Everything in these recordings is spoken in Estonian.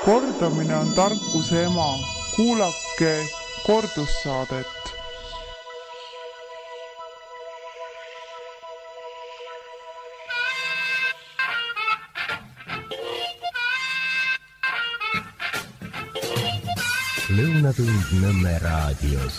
Kordamine on tarkuse ema. Kuulake kordussaadet. Lõunatund Nõmme raadios.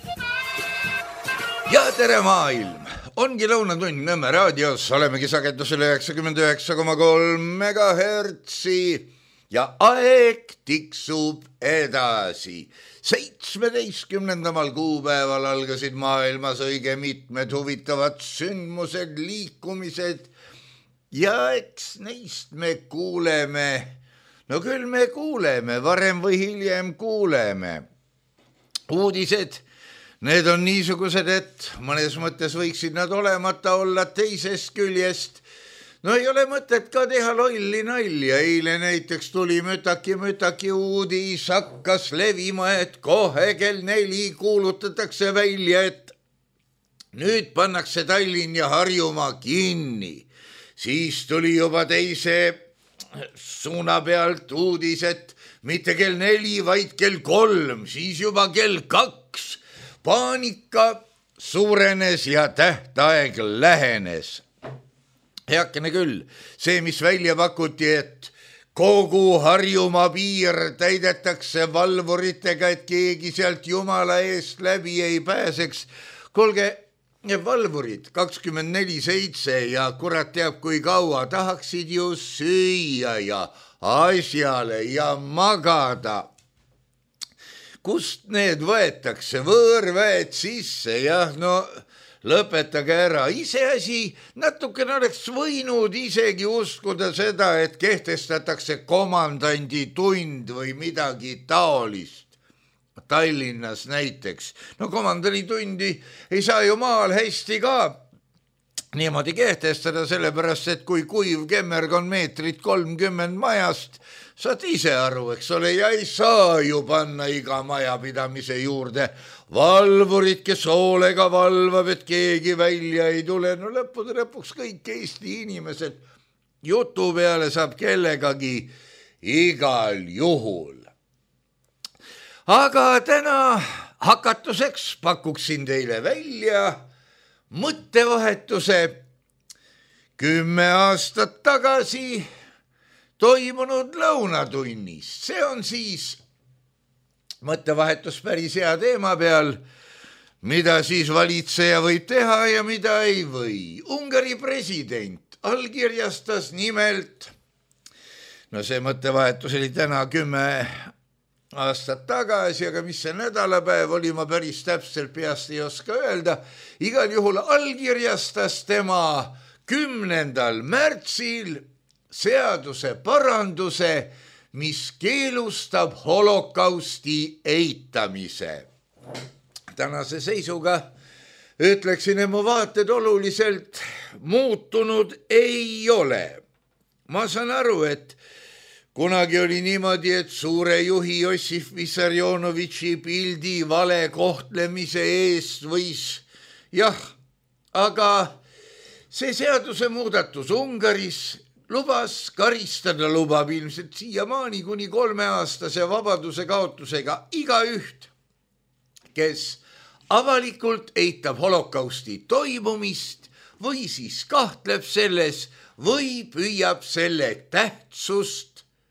Ja tere maailm! Ongi Lõunatund Nõmme raadios. Olemegi sagedusel 99,3 megahertsi ja aeg tiksub edasi. 17. kuupäeval algasid maailmas õige mitmed huvitavad sündmused, liikumised ja eks neist me kuuleme. No küll me kuuleme, varem või hiljem kuuleme. Uudised, need on niisugused, et mõnes mõttes võiksid nad olemata olla teisest küljest. No ei ole mõtet ka teha lolli nalja. Eile näiteks tuli mütaki uudis, hakkas levima, et kohe kell 4 kuulutatakse välja, et nüüd pannakse Tallinn ja Harjumaa kinni. Siis tuli juba teise suuna pealt uudis, et mitte kell 4, vaid kell 3, siis juba kell 2. Paanika suurenes ja tähtaeg lähenes. Heakene küll, see, mis välja pakuti, et kogu Harjumaa piir täidetakse valvuritega, et keegi sealt jumala eest läbi ei pääseks. Kuulge, valvurid 24/7 ja kurat teab kui kaua tahaksid ju süüa ja asjale ja magada. Kust need võetakse? Võõrväed sisse, jah, no lõpetage ära. Iseasi, natukene oleks võinud isegi uskuda seda, et kehtestatakse komandandi tund või midagi taolist. Tallinnas näiteks. No komandani tundi ei saa ju maal hästi ka niimoodi kehtestada, sellepärast, et kui kuiv kemmerg on meetrit 30 majast, saad ise aru, eks ole, ja ei saa ju panna iga majapidamise juurde valvurid, kes hoolega valvab, et keegi välja ei tule. No lõppude lõpuks kõik Eesti inimesed jutu peale saab kellegagi igal juhul. Aga täna hakatuseks pakuksin teile välja mõttevahetuse 10 aastat tagasi toimunud lõunatunnis. See on siis mõttevahetus päris hea teema peal, mida siis valitseja võib teha ja mida ei või. Ungari president allkirjastas nimelt, no see mõttevahetus oli täna 10 aastat tagasi, aga mis see nädalapäev oli, ma päris täpselt peast ei oska öelda. Igal juhul allkirjastas tema 10. märtsil seaduse paranduse, mis keelustab holokausti eitamise. Tänase seisuga ütleksin, et mu vaated oluliselt muutunud ei ole. Ma saan aru, et kunagi oli niimoodi, et suure juhi Jossif Vissarionovitši pildi vale kohtlemise eest võis, jah, aga see seaduse muudatus Ungaris lubab ilmselt siiamaani kuni 3-aastase vabaduse kaotusega igaüht, kes avalikult eitab holokausti toimumist või siis kahtleb selles või püüab selle tähtsust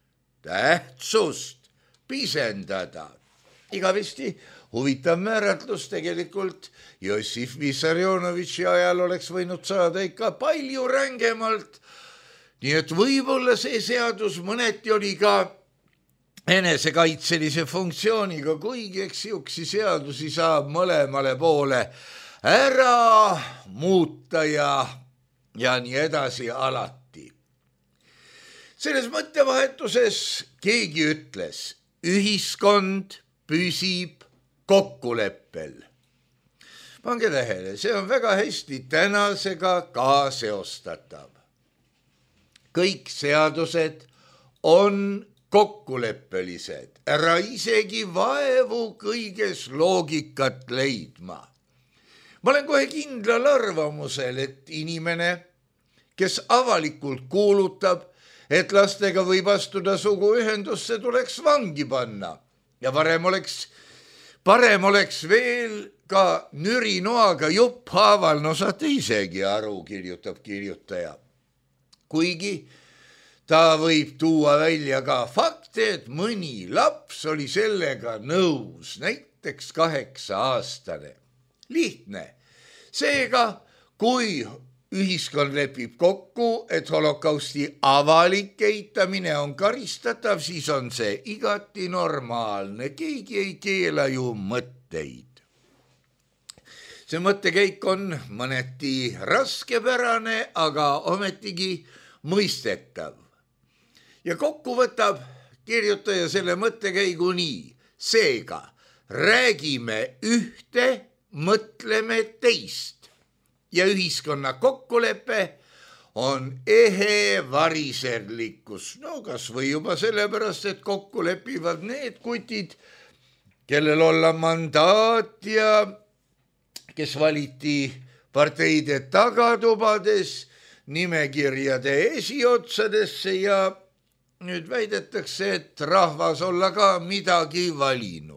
pisendada. Igavesti huvitav määratlus tegelikult. Jossif Vissarionovitši ajal oleks võinud saada ikka palju rängemalt. Nii et võib-olla see seadus mõneti oli ka enesekaitselise funktsiooniga, kuigi eks siuksi seadusi saab mõlemale poole ära muuta ja nii edasi alati. Selles mõttevahetuses keegi ütles, ühiskond püsib kokkuleppel. Pange tähele, see on väga hästi tänasega ka seostatav. Kõik seadused on kokkuleppelised, ära isegi vaevu kõiges loogikat leidma. Ma olen kohe kindlal arvamusel, et inimene, kes avalikult kuulutab, et lastega võib astuda suguühendusse, tuleks vangi panna ja parem oleks veel ka nürinoaga jupphaaval, no saate isegi aru, kirjutab kirjutaja. kuigi ta võib tuua välja ka fakte, et mõni laps oli sellega nõus, näiteks 8-aastane. Lihtne. Seega, kui ühiskond lepib kokku, et holokausti avalik eitamine on karistatav, siis on see igati normaalne. Keegi ei keela ju mõtteid. See mõttekäik on mõneti raskepärane, aga ometigi mõistetav. Ja kokku võtab kirjutaja selle mõttekäigu nii. Seega, räägime ühte, mõtleme teist. Ja ühiskonna kokkulepe on ehe variserlikkus. No kas või juba sellepärast, et kokku lepivad need kutid, kellel olla mandaat ja kes valiti parteide tagatubades, nimekirjade esiotsadesse ja nüüd väidetakse, et rahvas olla ka midagi valinud.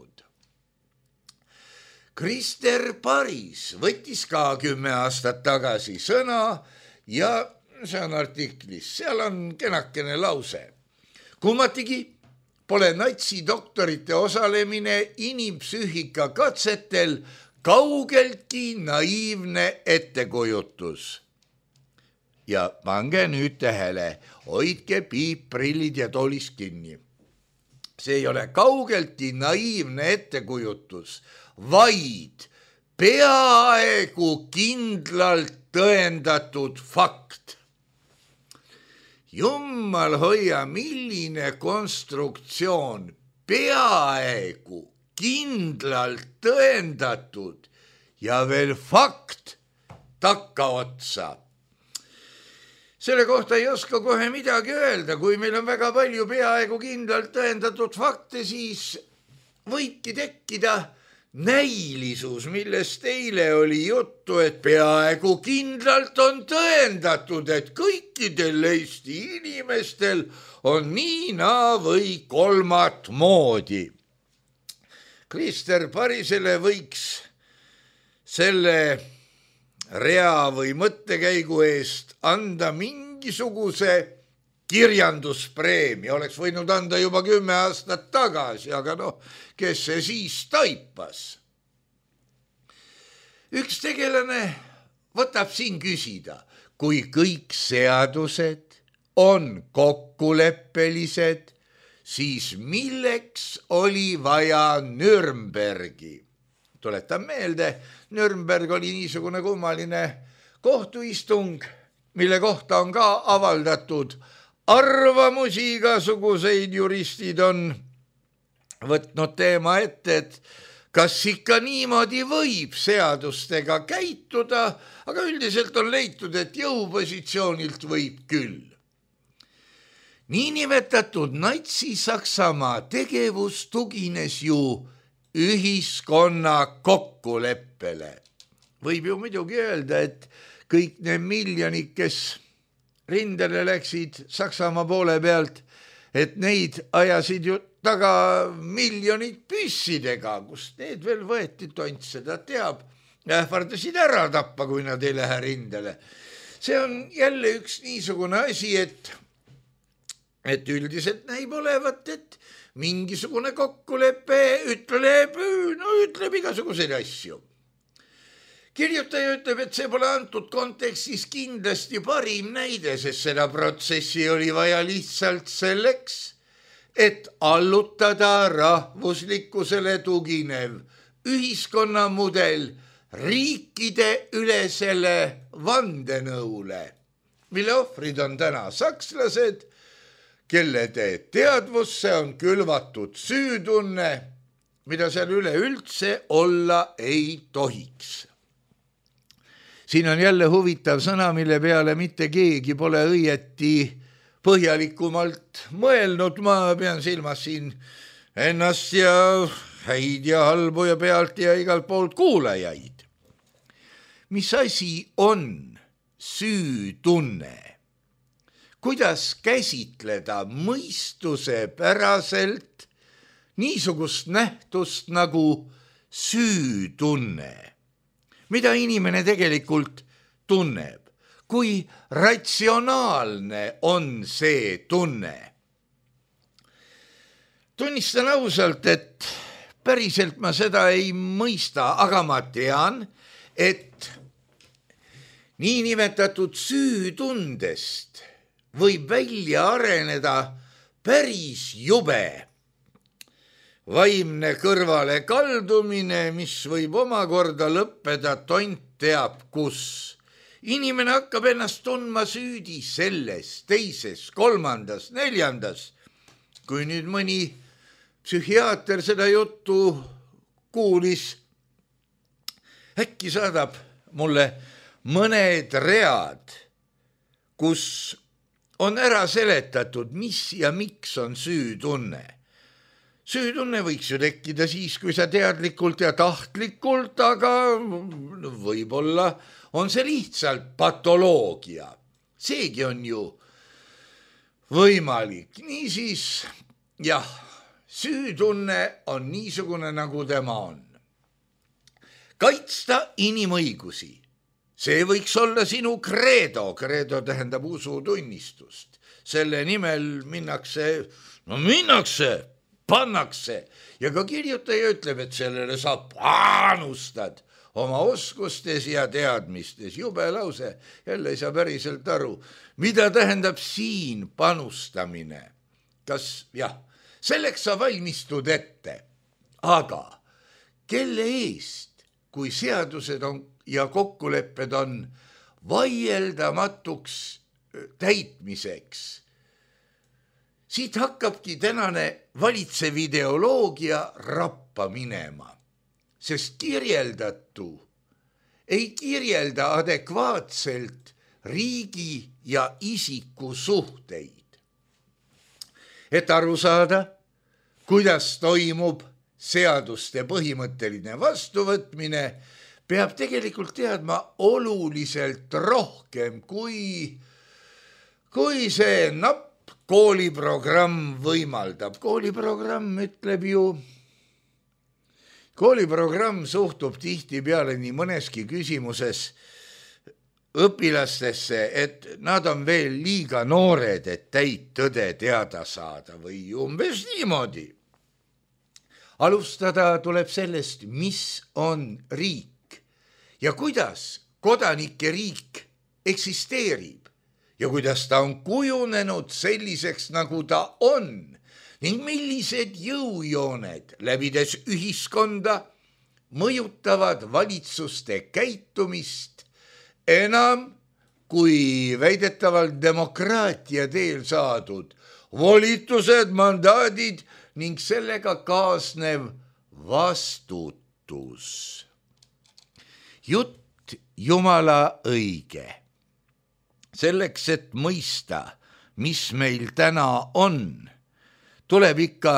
Krister Paris võttis ka 10 aastat tagasi sõna ja see on artiklis, seal on kenakene lause. Kummatigi pole natsidoktorite osalemine inimpsüühika katsetel kaugeltki naiivne ettekujutus. Ja pange nüüd tähele, hoidke piipprillid ja toolis kinni. See ei ole kaugeltki naiivne ettekujutus, vaid peaaegu kindlalt tõendatud fakt. Jummal hoia, milline konstruktsioon, peaaegu kindlalt tõendatud ja veel fakt takkaotsa. Selle kohta ei oska kohe midagi öelda, kui meil on väga palju peaaegu kindlalt tõendatud fakte, siis võibki tekkida näilisus, millest eile oli juttu, et peaaegu kindlalt on tõendatud, et kõikidel Eesti inimestel on nii, naa või kolmat moodi. Krister Parisele võiks selle rea või mõttekäigu eest anda mingisuguse kirjanduspreemia, oleks võinud anda juba 10 aastat tagasi, aga kes see siis taipas? Üks tegelane võtab siin küsida, kui kõik seadused on kokkuleppelised, siis milleks oli vaja Nürnbergi? Tuletan meelde, Nürnberg oli niisugune kummaline kohtuistung, mille kohta on ka avaldatud arvamusi, igasuguseid juristid on võtnud teema ette, et kas ikka niimoodi võib seadustega käituda, aga üldiselt on leitud, et jõupositsioonilt võib küll. Niinimetatud Natsi-Saksamaa tegevus tugines ju ühiskonna kokkuleppele. Võib ju muidugi öelda, et kõik need miljonid, kes rindele läksid Saksamaa poole pealt, et neid ajasid ju taga miljonid püssidega, kust need veel võeti, tont seda teab, ähvardasid ära tappa, kui nad ei lähe rindele. See on jälle üks niisugune asi, et üldiselt näib olevat, et mingisugune kokkulepe ütleb igasuguseid asju. Kirjutaja ütleb, et see pole antud kontekstis kindlasti parim näide, sest seda protsessi oli vaja lihtsalt selleks, et allutada rahvuslikkusele tuginev ühiskonnamudel riikide ülesele vandenõule, mille ohvrid on täna sakslased, kelle teadvusse on külvatud süütunne, mida seal üleüldse olla ei tohiks. Siin on jälle huvitav sõna, mille peale mitte keegi pole õieti põhjalikumalt mõelnud. Ma pean silmas siin ennast ja häid ja halbu ja pealt ja igalt poolt kuulajaid. Mis asi on süütunne? kuidas käsitleda mõistuse päraselt niisugust nähtust nagu süütunne, mida inimene tegelikult tunneb, kui ratsionaalne on see tunne. Tunnistan ausalt, et päriselt ma seda ei mõista, aga ma tean, et niinimetatud süütundest võib välja areneda päris jube vaimne kõrvale kaldumine, mis võib omakorda lõppeda tont teab kus. Inimene hakkab ennast tundma süüdi selles, teises, kolmandas, neljandas. Kui nüüd mõni psühhiaater seda juttu kuulis, äkki saadab mulle mõned read, kus on ära seletatud, mis ja miks on süütunne. Süütunne võiks ju tekkida siis, kui sa teadlikult ja tahtlikult, aga võib-olla on see lihtsalt patoloogia. Seegi on ju võimalik. Niisiis, jah, süütunne on niisugune, nagu tema on. Kaitsta inimõigusi. See võiks olla sinu credo. Credo tähendab usutunnistust. Selle nimel pannakse ja ka kirjutaja ütleb, et sellele sa panustad oma oskustes ja teadmistes. Jube lause, jälle ei saa päriselt aru, mida tähendab siin panustamine. Kas, jah, selleks sa valmistud ette, aga kelle eest, kui seadused on ja kokkulepped on vaieldamatuks täitmiseks, siit hakkabki tänane valitsev ideoloogia rappa minema, sest kirjeldatu ei kirjelda adekvaatselt riigi ja isiku suhteid. Et aru saada, kuidas toimub seaduste põhimõtteline vastuvõtmine, peab tegelikult teadma oluliselt rohkem, kui see napp kooliprogramm võimaldab. Kooliprogramm suhtub tihtipeale nii mõneski küsimuses õpilastesse, et nad on veel liiga noored, et täit tõde teada saada või umbes niimoodi. Alustada tuleb sellest, mis on riik ja kuidas kodanike riik eksisteerib. Ja kuidas ta on kujunenud selliseks, nagu ta on ning millised jõujooned läbides ühiskonda mõjutavad valitsuste käitumist enam kui väidetavalt demokraatia teel saadud volitused, mandaadid ning sellega kaasnev vastutus. Jutt Jumala õige. Selleks, et mõista, mis meil täna on, tuleb ikka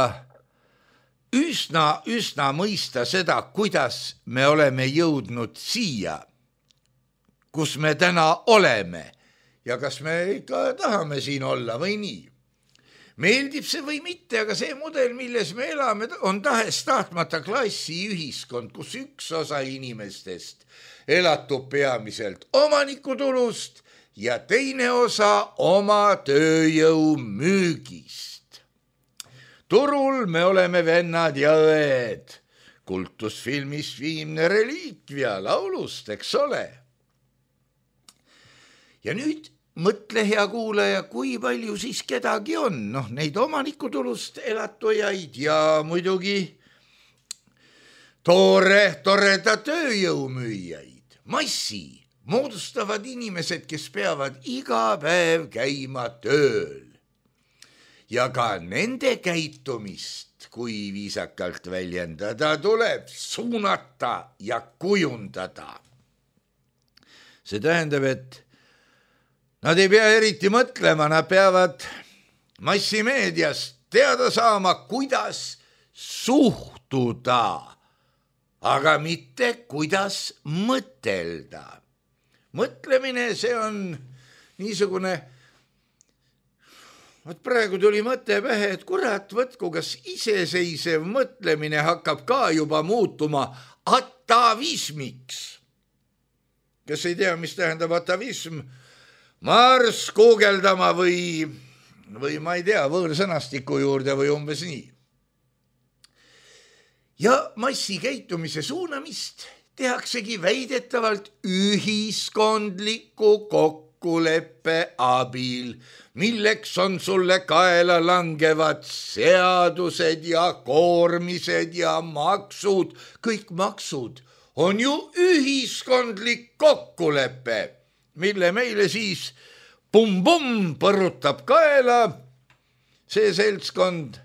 üsna mõista seda, kuidas me oleme jõudnud siia, kus me täna oleme ja kas me ikka tahame siin olla või nii. Meeldib see või mitte, aga see mudel, milles me elame, on tahes-tahtmata klassiühiskond, kus üks osa inimestest elatub peamiselt omanikutulust ja teine osa oma tööjõu müügist. Turul me oleme vennad ja õed, kultusfilmist viimne reliikvia laulust, eks ole. Ja nüüd mõtle, hea kuulaja, kui palju siis kedagi on, neid omanikutulust elatujaid ja muidugi toreda tööjõumüüjaid, massi moodustavad inimesed, kes peavad iga päev käima tööl. Ja ka nende käitumist, kui viisakalt väljendada, tuleb suunata ja kujundada. See tähendab, et nad ei pea eriti mõtlema, nad peavad massimeediast teada saama, kuidas suhtuda, aga mitte kuidas mõtelda. Mõtlemine, see on niisugune Vot praegu tuli mõte pähe, et kurat, võtku, kas iseseisev mõtlemine hakkab ka juba muutuma atavismiks. Kes ei tea, mis tähendab atavism, marss guugeldama või ma ei tea, võõrsõnastiku juurde või umbes nii. Ja massikäitumise suunamist tehaksegi väidetavalt ühiskondliku kokkuleppe abil, milleks on sulle kaela langevad seadused ja koormised ja maksud. Kõik maksud on ju ühiskondlik kokkulepe, mille meile siis pumm-pumm põrutab kaela see seltskond.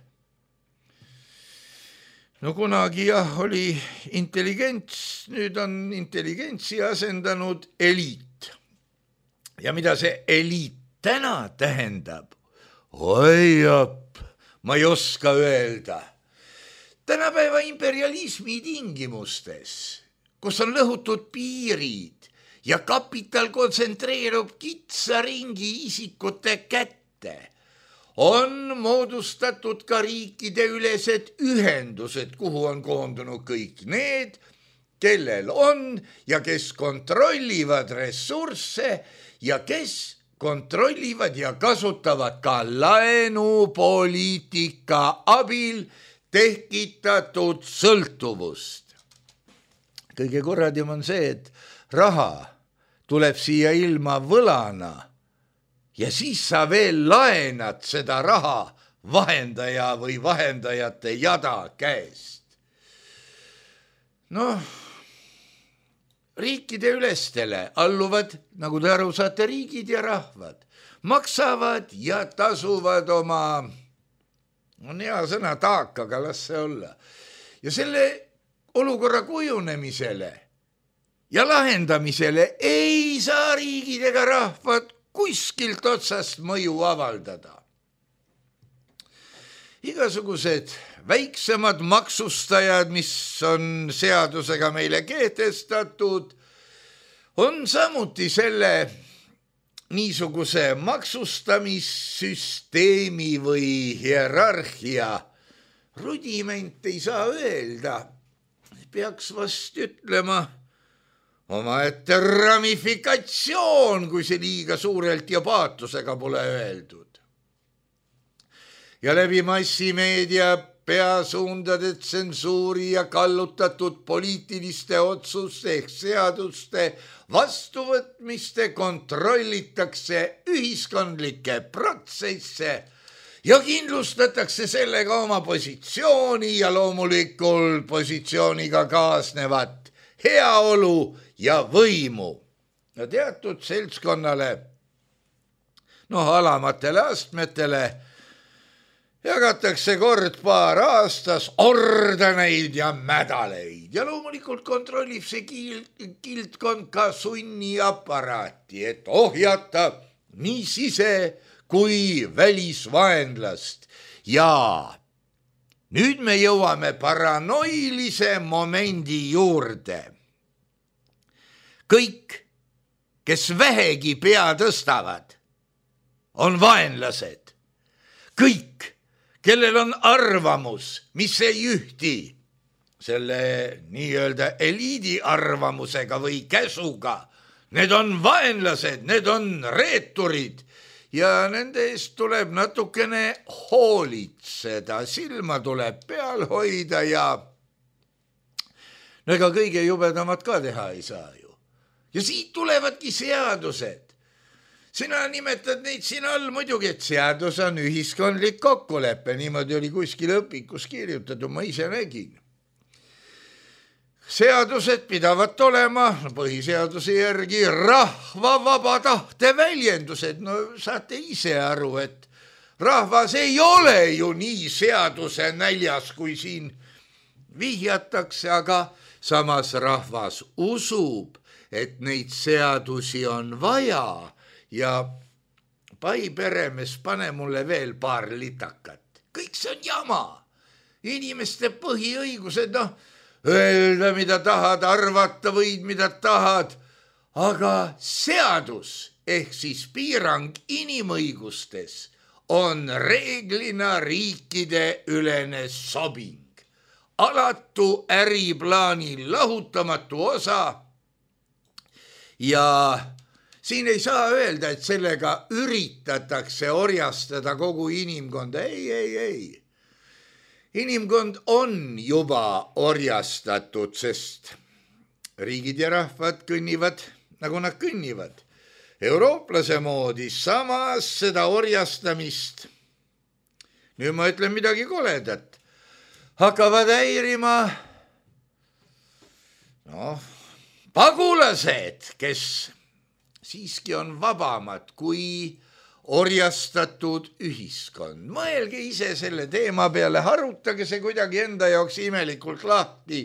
No kunagi jah, oli intelligents, nüüd on intelligentsi asendanud eliit. Ja mida see eliit täna tähendab? Oi op, ma ei oska öelda. Tänapäeva imperialismi tingimustes, kus on lõhutud piirid ja kapital kontsentreerub kitsa ringi isikute kätte, on moodustatud ka riikide ülesed ühendused, kuhu on koondunud kõik need, kellel on ja kes kontrollivad ressursse ja kes kontrollivad ja kasutavad ka laenupoliitika abil tekitatud sõltuvust. Kõige korradim on see, et raha tuleb siia ilma võlana ja siis sa veel laenad seda raha vahendaja või vahendajate jada käest. Noh, riikide ülestele alluvad, nagu te aru saate, riigid ja rahvad. Maksavad ja tasuvad oma, on hea sõna, taakaga, las see olla. Ja selle olukorra kujunemisele ja lahendamisele ei saa riigid ega rahvad kuskilt otsast mõju avaldada. Igasugused väiksemad maksustajad, mis on seadusega meile kehtestatud, on samuti selle niisuguse maksustamissüsteemi või hierarhia rudiment, ei saa öelda. Peaks vast ütlema omaette ramifikatsioon, kui see liiga suurelt ja paatusega pole öeldud. Ja läbi massimeedia peasuundade tsensuuri ja kallutatud poliitiliste otsuste ehk seaduste vastuvõtmiste kontrollitakse ühiskondlikke protsesse ja kindlustatakse sellega oma positsiooni ja loomulikult positsiooniga kaasnevat heaolu ja võimu. Ja teatud seltskonnale, alamatele astmetele, jagatakse kord paar aastas ordeneid ja mädaleid. Ja loomulikult kontrollib see kildkond ka sunniaparaati, et ohjata nii sise- kui välisvaenlast. Ja nüüd me jõuame paranoilise momendi juurde. Kõik, kes vähegi pea tõstavad, on vaenlased. Kõik, kellel on arvamus, mis ei ühti selle nii-öelda eliidi arvamusega või käsuga, need on vaenlased, need on reeturid ja nende eest tuleb natukene hoolitseda, silma tuleb peal hoida ja ega kõige jubedamat ka teha ei saa ju. Ja siit tulevadki seadused. Sina nimetad neid siin all muidugi, et seadus on ühiskondlik kokkulepe. Niimoodi oli kuskil õpikus kirjutatud, ma ise nägin. Seadused pidavad olema põhiseaduse järgi rahva vaba tahte väljendused. No saate ise aru, et rahvas ei ole ju nii seaduse näljas, kui siin vihjatakse, aga samas rahvas usub, et neid seadusi on vaja ja pai peremees, pane mulle veel paar litakat. Kõik see on jama. Inimeste põhiõigused, öelda mida tahad, arvata võid mida tahad, aga seadus ehk siis piirang inimõigustes on reeglina riikide ülene sobing, alatu äriplaani lahutamatu osa ja siin ei saa öelda, et sellega üritatakse orjastada kogu inimkonda. Ei. Inimkond on juba orjastatud, sest riigid ja rahvad kõnnivad, nagu nad kõnnivad. Eurooplase moodi, samas seda orjastamist, nüüd ma ütlen midagi koledat, hakkavad häirima pagulased, kes siiski on vabamad kui orjastatud ühiskond. Mõelge ise selle teema peale, harutage see kuidagi enda jaoks imelikult lahti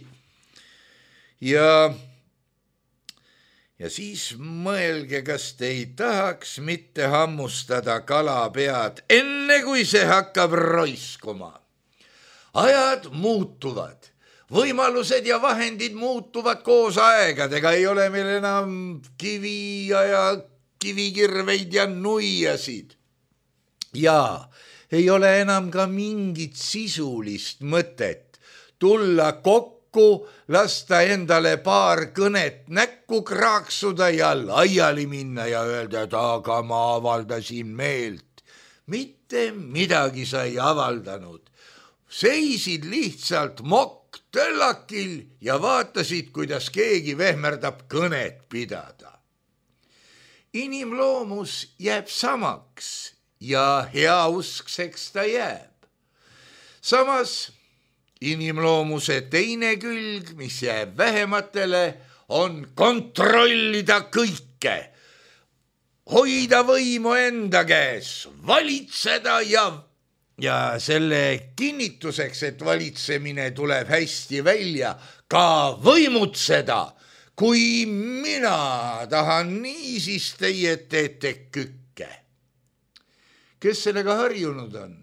ja siis mõelge, kas te ei tahaks mitte hammustada kalapead, enne kui see hakkab roiskuma. Ajad muutuvad, võimalused ja vahendid muutuvad koos aegadega, ei ole meil enam kivi ja kivikirveid ja nuiasid. Ja ei ole enam ka mingit sisulist mõtet tulla kokku, lasta endale paar kõnet näkku kraaksuda ja laiali minna ja öelda, et aga ma avaldasin meelt. Mitte midagi sa ei avaldanud. Seisid lihtsalt mokk-töllakil ja vaatasid, kuidas keegi vehmerdab kõnet pidada. Inimloomus jääb samaks ja heauskseks ta jääb. Samas inimloomuse teine külg, mis jääb vähematele, on kontrollida kõike, hoida võimu enda käes, valitseda ja selle kinnituseks, et valitsemine tuleb hästi välja, ka võimutseda. Kui mina tahan nii, siis teie teete kükke. Kes sellega harjunud on?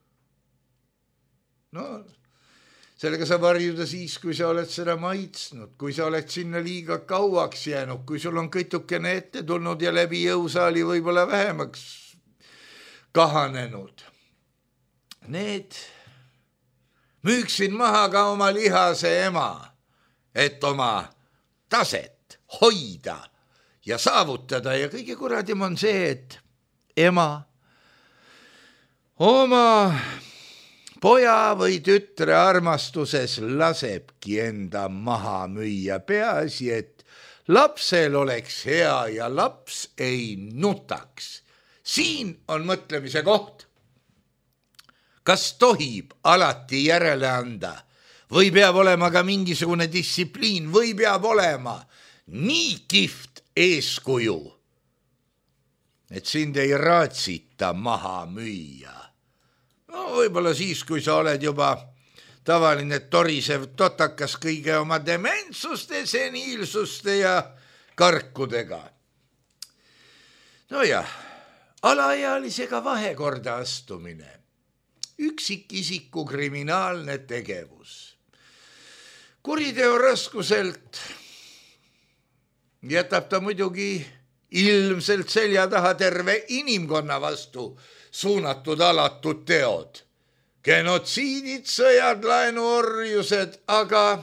Sellega saab harjuda siis, kui sa oled seda maitsnud, kui sa oled sinna liiga kauaks jäänud, kui sul on kõtukene ette tulnud ja läbi jõusaali võib-olla vähemaks kahanenud. Need müüksid maha ka oma lihase ema, et oma taset hoida ja saavutada ja kõige kuradim on see, et ema oma poja või tütre armastuses lasebki enda maha müüa, peaasi, et lapsel oleks hea ja laps ei nutaks. Siin on mõtlemise koht. Kas tohib alati järele anda või peab olema ka mingisugune distsipliin või peab olema nii kihvt eeskuju, et sind ei raatsita maha müüa. Võib-olla siis, kui sa oled juba tavaline torisev totakas kõige oma dementsuste, seniilsuste ja karkudega. Alaealisega vahekorda astumine, üksikisiku kriminaalne tegevus. Kuriteo raskuselt jätab ta muidugi ilmselt selja taha terve inimkonna vastu suunatud alatud teod, genotsiidid, sõjad, laenuorjused, aga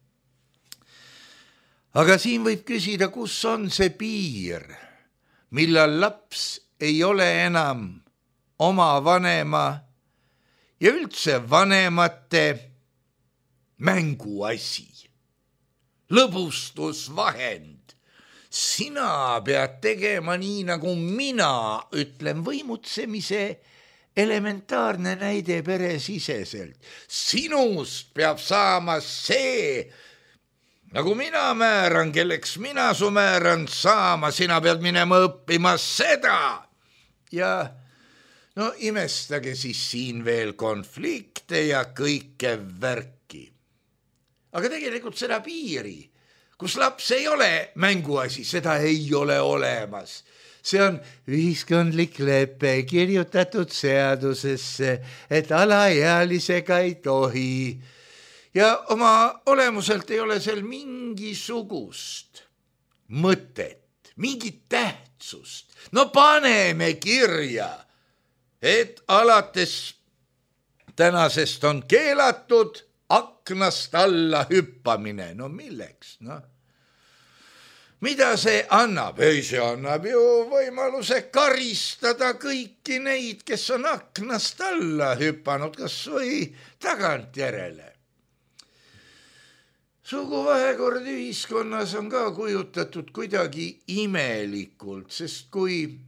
siin võib küsida, kus on see piir, millal laps ei ole enam oma vanema ja üldse vanemate mänguasi, lõbustusvahend. Sina pead tegema nii, nagu mina ütlen, võimutsemise elementaarne näide peresiseselt. Sinust peab saama see, nagu mina määran, kelleks mina su määran saama, sina pead minema õppima seda. Ja imestage siis siin veel konflikte ja kõike värki. Aga tegelikult seda piiri, kus laps ei ole mänguasi, seda ei ole olemas. See on ühiskondlik lepe kirjutatud seadusesse, et alaealisega ei tohi. Ja oma olemuselt ei ole seal mingisugust mõtet, mingit tähtsust. Paneme kirja. et alates tänasest on keelatud aknast alla hüppamine. No milleks, noh? Mida see annab? Ei, see annab ju võimaluse karistada kõiki neid, kes on aknast alla hüpanud, kas või tagantjärele. Suguvahekord ühiskonnas on ka kujutatud kuidagi imelikult, sest kui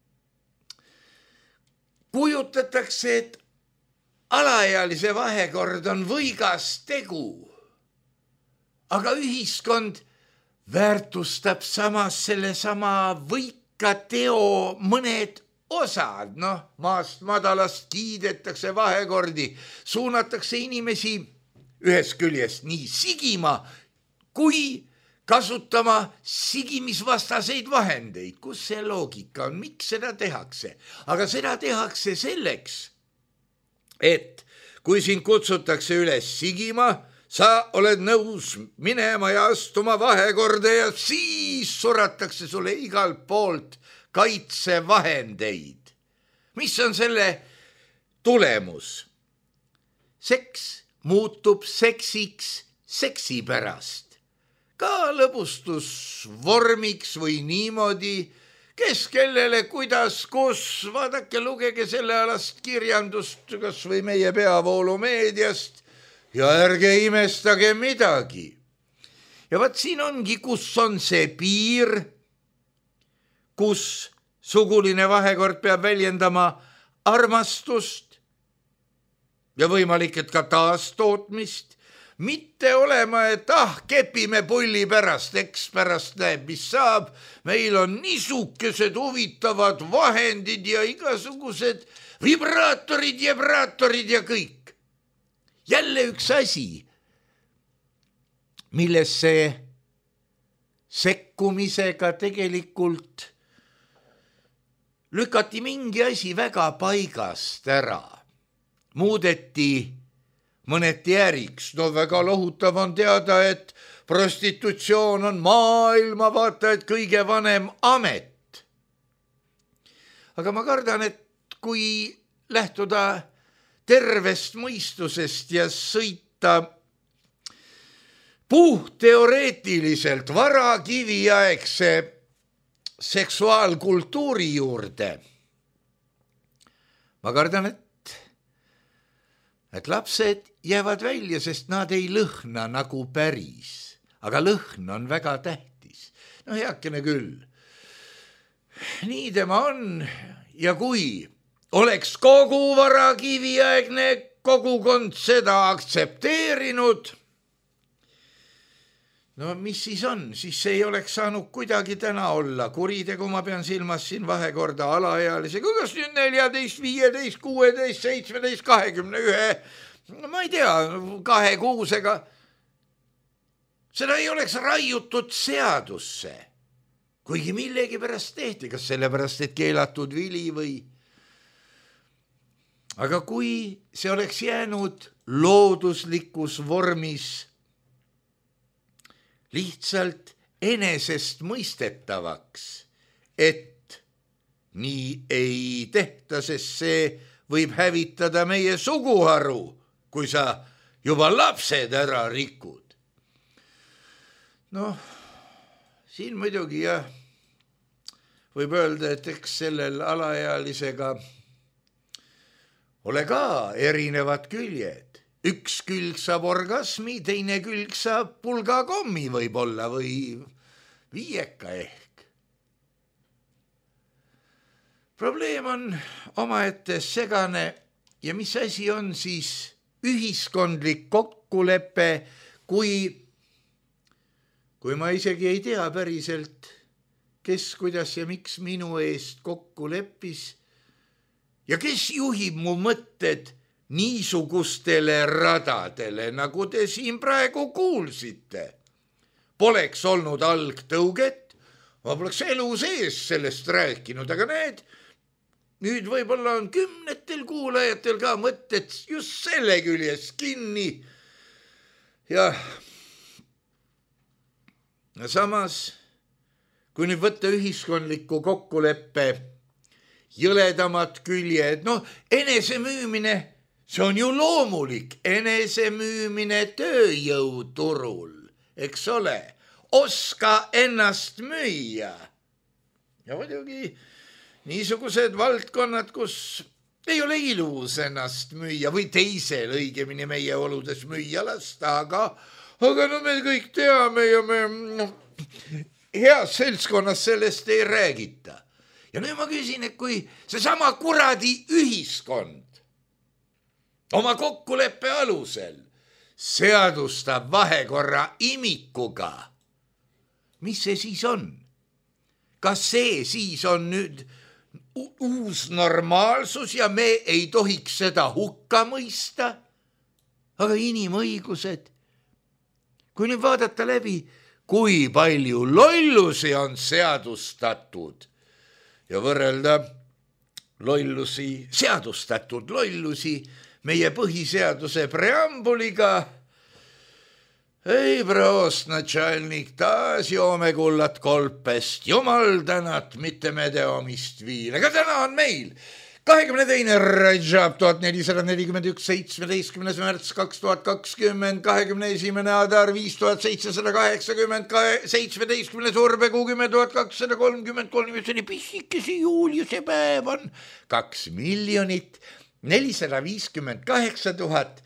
kujutatakse, et alaealise vahekord on võigas tegu, aga ühiskond väärtustab samas sellesama võika teo mõned osad, maast madalast kiidetakse vahekordi, suunatakse inimesi ühest küljest nii sigima kui kasutama sigimisvastaseid vahendeid. Kus see loogika on, miks seda tehakse? Aga seda tehakse selleks, et kui sind kutsutakse üles sigima, sa oled nõus minema ja astuma vahekorda ja siis suratakse sulle igalt poolt kaitsevahendeid. Mis on selle tulemus? Seks muutub seksiks seksi pärast. Ka lõbustusvormiks või niimoodi, kes kellele, kuidas, kus, vaadake, lugege selle alast kirjandust, kas või meie peavoolumeediast, ja ärge imestage midagi. Ja vaat siin ongi, kus on see piir, kus suguline vahekord peab väljendama armastust ja võimalik, et ka taastootmist, mitte olema, et kepime pulli pärast, eks pärast näeb, mis saab, meil on niisukesed huvitavad vahendid ja igasugused vibraatorid ja kõik. Jälle üks asi, millesse sekkumisega tegelikult lükati mingi asi väga paigast ära. Muudeti mõneti äriks. No väga lohutav on teada, et prostitutsioon on maailma vaata, et kõige vanem amet. Aga ma kardan, et kui lähtuda tervest mõistusest ja sõita puhteoreetiliselt varakiviaegse seksuaalkultuuri juurde. Ma kardan, et lapsed jäävad välja, sest nad ei lõhna nagu päris. Aga lõhn on väga tähtis. No heakene küll. Nii tema on ja kui oleks kogu varakiviaegne kogukond seda aktsepteerinud, no mis siis on? Siis ei oleks saanud kuidagi täna olla kuritegu, ma pean silmas siin vahekorda alaealisega, kas nüüd 14, 15, 16, 17, 21, ma ei tea, 2 kuusega. Seda ei oleks raiutud seadusse, kuigi millegi pärast tehti, kas sellepärast, et keelatud vili või. Aga kui see oleks jäänud looduslikus vormis lihtsalt enesest mõistetavaks, et nii ei tehta, sest see võib hävitada meie suguharu, kui sa juba lapsed ära rikud. Noh, siin muidugi jah, võib öelda, et eks sellel alaealisega ole ka erinevad küljed. Üks külg saab orgasmi, teine külg saab pulgakommi võib-olla või viieka ehk. Probleem on omaette segane ja mis asi on siis ühiskondlik kokkulepe, kui ma isegi ei tea päriselt, kes, kuidas ja miks minu eest kokku leppis ja kes juhib mu mõtted niisugustele radadele, nagu te siin praegu kuulsite. Poleks olnud algtõuget, ma poleks elu sees sellest rääkinud, aga näed, nüüd võib-olla on 10 kuulajatel ka mõtted just selle küljes kinni. Ja samas, kui nüüd võtta ühiskondliku kokkuleppe jõledamad küljed, enesemüümine, see on ju loomulik, enesemüümine tööjõuturul, eks ole, oska ennast müüa. Ja muidugi niisugused valdkonnad, kus ei ole ilus ennast müüa või teisel õigemini meie oludes müüa lasta, aga me kõik teame ja me heas seltskonnas sellest ei räägita. Ja nüüd ma küsin, et kui seesama kuradi ühiskond oma kokkuleppe alusel seadustab vahekorra imikuga, mis see siis on? Kas see siis on nüüd uus normaalsus ja me ei tohiks seda hukka mõista? Aga inimõigused, kui nüüd vaadata läbi, kui palju lollusi on seadustatud ja võrrelda seadustatud lollusi meie põhiseaduse preambuliga, ei prost natšalnik, taas joome kullat kolpest, jumal tänat, mitte me teomist viil. Aga täna on meil 22. Rajab 1441, 17. märts 2020, 21. Adar 5780, 17. Surbekuu 10,233, see oli pissikese juuliuse päev on 2 458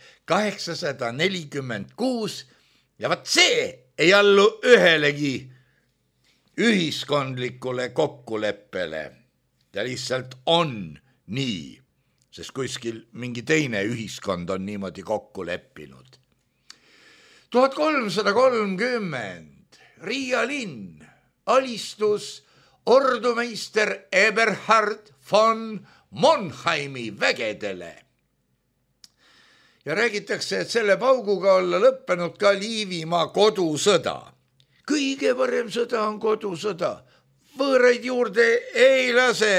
846 ja vaat see ei allu ühelegi ühiskondlikule kokkuleppele. Ta lihtsalt on nii, sest kuskil mingi teine ühiskond on niimoodi kokku leppinud. 1330 Riia linn alistus ordumeister Eberhard von Monheimi vägedele. Ja räägitakse, et selle pauguga olla lõppenud ka Liivimaa kodusõda. Kõige parem sõda on kodusõda. Võõraid juurde ei lase.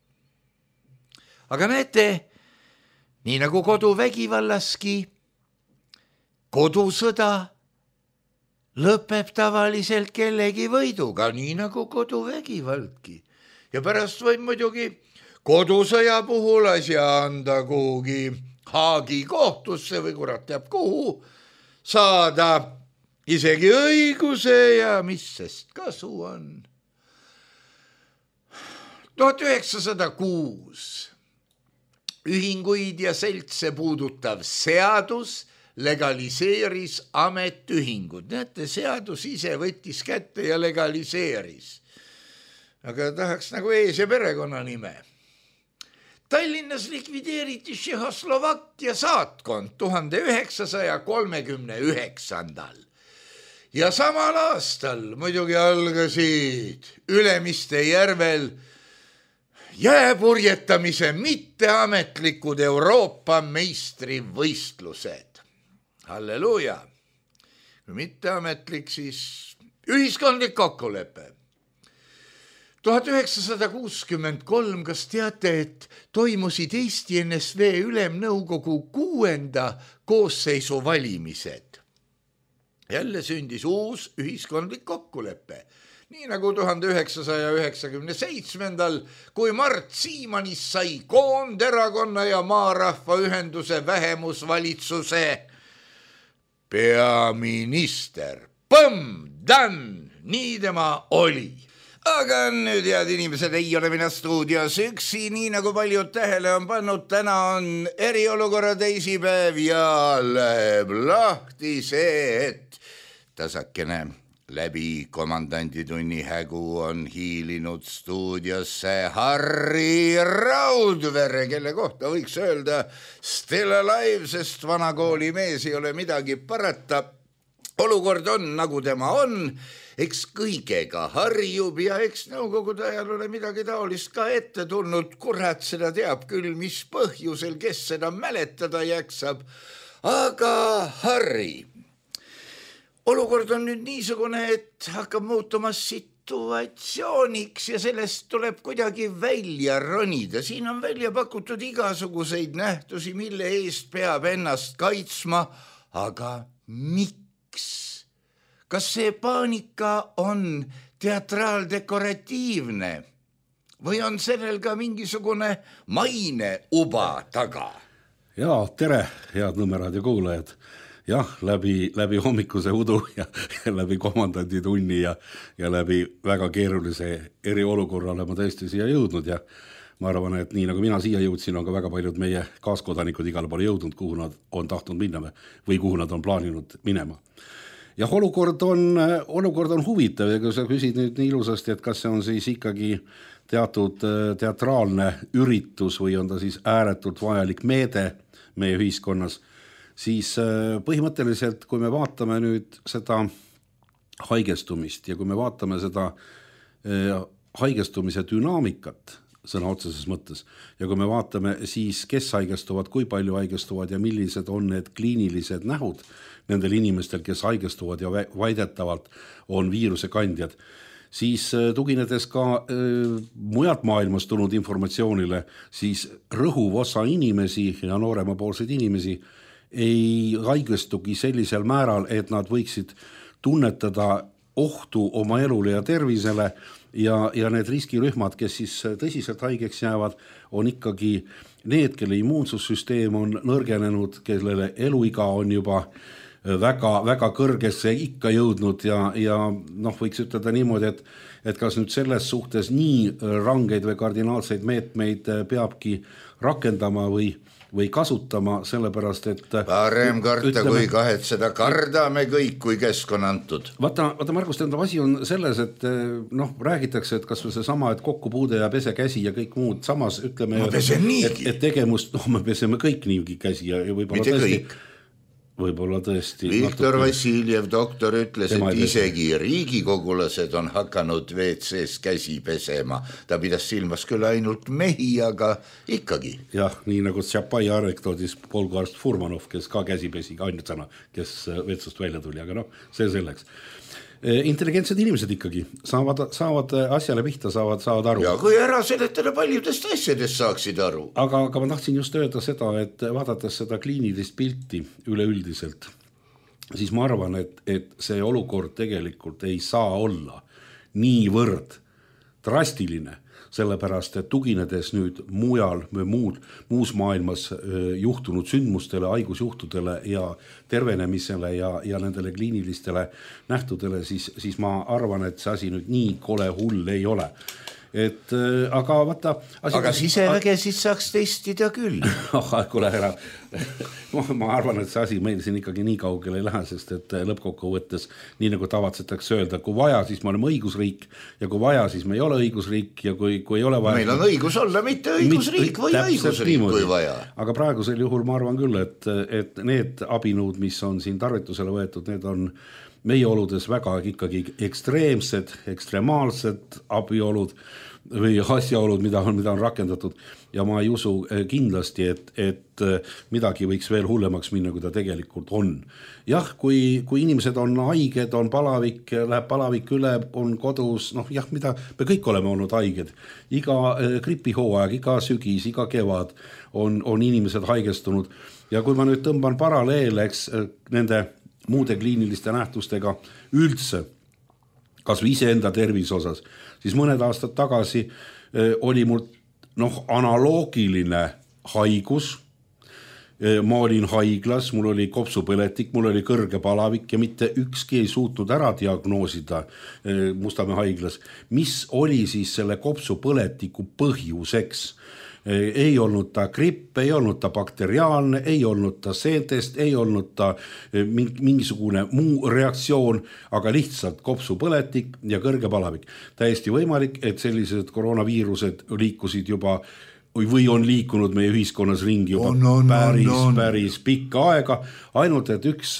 Aga näete, nii nagu koduvägivallaski, kodusõda lõpeb tavaliselt kellegi võiduga, nii nagu koduvägivaldki. Ja pärast võib muidugi kodusõja puhul asja anda kuhugi Haagi kohtusse või kurat teab kuhu, saada isegi õiguse ja mis sest kasu on. 1906 ühinguid ja seltse puudutav seadus legaliseeris ametiühingud. Näete, seadus ise võttis kätte ja legaliseeris. Aga tahaks nagu ees- ja perekonnanime. Tallinnas likvideeriti Tšehhoslovakkia saatkond 1939. Ja samal aastal muidugi algasid Ülemiste järvel jääpurjetamise mitteametlikud Euroopa meistrivõistlused. Halleluuja! Kui mitteametlik, siis ühiskondlik kokkulepe. 1963, kas teate, et toimusid Eesti NSV Ülemnõukogu 6. koosseisu valimised? Jälle sündis uus ühiskondlik kokkulepe. Nii nagu 1997, kui Mart Siimanist sai Koonderakonna ja Maarahva ühenduse vähemusvalitsuse peaminister. Põmm, dann, nii tema oli. Aga nüüd, head inimesed, ei ole mina stuudios üksi, nii nagu paljud tähele on pannud, täna on eriolukorra teisipäev ja läheb lahti see, et tasakene läbi komandanditunni hägu on hiilinud stuudiosse Harri Raudvere, kelle kohta võiks öelda still alive, sest vanakooli mees ei ole midagi parata. Olukord on, nagu tema on, eks kõigega harjub ja eks nõukogude ajal ole midagi taolist ka ette tulnud. Kurat, seda teab küll, mis põhjusel, kes seda mäletada jaksab. Aga Harri, olukord on nüüd niisugune, et hakkab muutumas situatsiooniks ja sellest tuleb kuidagi välja ronida. Siin on välja pakutud igasuguseid nähtusi, mille eest peab ennast kaitsma, aga miks? Kas see paanika on teatraaldekoratiivne või on sellel ka mingisugune maine uba taga? Jaa, tere, head Nõmme raadio kuulajad. Jah, läbi hommikuse udu ja läbi komandanditunni ja läbi väga keerulise eriolukorra olen ma tõesti siia jõudnud ja ma arvan, et nii nagu mina siia jõudsin, on ka väga paljud meie kaaskodanikud igale poole jõudnud, kuhu nad on tahtnud minna või kuhu nad on plaaninud minema. Ja olukord on huvitav ja kui sa küsid nüüd nii ilusasti, et kas see on siis ikkagi teatud teatraalne üritus või on ta siis ääretult vajalik meede meie ühiskonnas, siis põhimõtteliselt, kui me vaatame nüüd seda haigestumist ja kui me vaatame seda haigestumise dünaamikat sõna otseses mõttes ja kui me vaatame siis, kes haigestuvad, kui palju haigestuvad ja millised on need kliinilised nähud nendel inimestel, kes haigestuvad ja väidetavalt on viirusekandjad, siis tuginedes ka mujalt maailmast tulnud informatsioonile, siis rõhuv osa inimesi ja nooremapoolseid inimesi ei haigestugi sellisel määral, et nad võiksid tunnetada ohtu oma elule ja tervisele ja need riskirühmad, kes siis tõsiselt haigeks jäävad, on ikkagi need, kelle immuunsussüsteem on nõrgenenud, kellele eluiga on juba väga kõrgesse ikka jõudnud ja võiks ütelda niimoodi, et kas nüüd selles suhtes nii rangeid või kardinaalseid meetmeid peabki rakendama või kasutama, sellepärast et parem karta kui kahetseda, kardame kõik, kui keskkond antud. Vaata Margus, tähendab asi on selles, et räägitakse, et kas või see sama, et kokkupuude ja pese käsi ja kõik muud, samas ütleme, et tegemust, me peseme kõik niigi käsi ja võib-olla tõesti Viktor Vassiljev, doktor, ütles, et isegi riigikogulased on hakanud WC-s käsi pesema. Ta pidas silmas küll ainult mehi, aga ikkagi. Jah, nii nagu Tšapai anekdoodis polguarst Furmanov, kes ka käsi pesi, ainutsana, kes vetsust välja tuli, aga see selleks. Intelligentsed inimesed ikkagi saavad asjale pihta, saavad aru. Ja kui ära seletada paljudest asjadest saaksid aru. Aga ma tahtsin just öelda seda, et vaadates seda kliinilist pilti üleüldiselt, siis ma arvan, et see olukord tegelikult ei saa olla niivõrd drastiline, sellepärast, et tuginedes nüüd mujal või muus maailmas juhtunud sündmustele, haigusjuhtudele ja tervenemisele ja nendele kliinilistele nähtudele, siis ma arvan, et see asi nüüd nii kole hull ei ole. Aga vaata... Aga siseväge siis saaks testida küll. Kuule ära, ma arvan, et see asi meil siin ikkagi nii kaugele ei lähe, sest et lõppkokkuvõttes, nii nagu tavatsetakse öelda, kui vaja, siis me oleme õigusriik ja kui vaja, siis me ei ole õigusriik ja kui ei ole vaja... Meil on õigus olla mitte õigusriik või õigusriik, kui vaja. Aga praegusel juhul ma arvan küll, et need abinõud, mis on siin tarvitusele võetud, need on meie oludes väga ikkagi ekstreemaalsed abiolud või asjaolud, mida on rakendatud ja ma ei usu kindlasti, et midagi võiks veel hullemaks minna, kui ta tegelikult on. Jah, kui inimesed on haiged, on palavik, läheb palavik üle, on kodus, mida me kõik oleme olnud haiged. Iga gripihooaeg, iga sügis, iga kevad on inimesed haigestunud ja kui ma nüüd tõmban paralleeleks nende muude kliiniliste nähtustega üldse, kas või iseenda tervise osas, siis mõned aastad tagasi oli mul analoogiline haigus. Ma olin haiglas, mul oli kopsupõletik, mul oli kõrge palavik ja mitte ükski ei suutnud ära diagnoosida Mustamäe haiglas, mis oli siis selle kopsupõletiku põhjuseks. Ei olnud ta gripp, ei olnud ta bakteriaalne, ei olnud ta seentest, ei olnud ta mingisugune muu reaktsioon, aga lihtsalt kopsupõletik ja kõrge palavik. Täiesti võimalik, et sellised koroonaviirused liikusid juba või on liikunud meie ühiskonnas ringi juba päris pikka aega, ainult et üks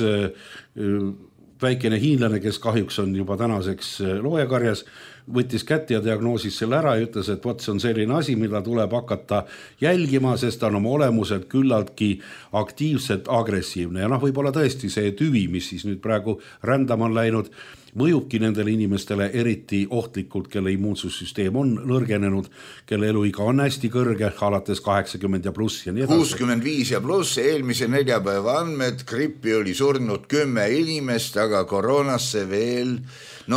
väikene hiinlane, kes kahjuks on juba tänaseks loojakarjas, võttis kätte ja diagnoosis selle ära ja ütles, et see on selline asi, mida tuleb hakata jälgima, sest ta on oma olemuselt küllaltki aktiivselt agressiivne. Ja võib-olla tõesti see tüvi, mis siis nüüd praegu rändama on läinud, mõjubki nendele inimestele eriti ohtlikult, kelle immuunsussüsteem on nõrgenenud, kelle eluiga on hästi kõrge, alates 80 ja pluss ja nii edasi. 65 ja pluss, eelmise neljapäeva andmed, grippi oli surnud 10 inimest, aga koroonasse veel,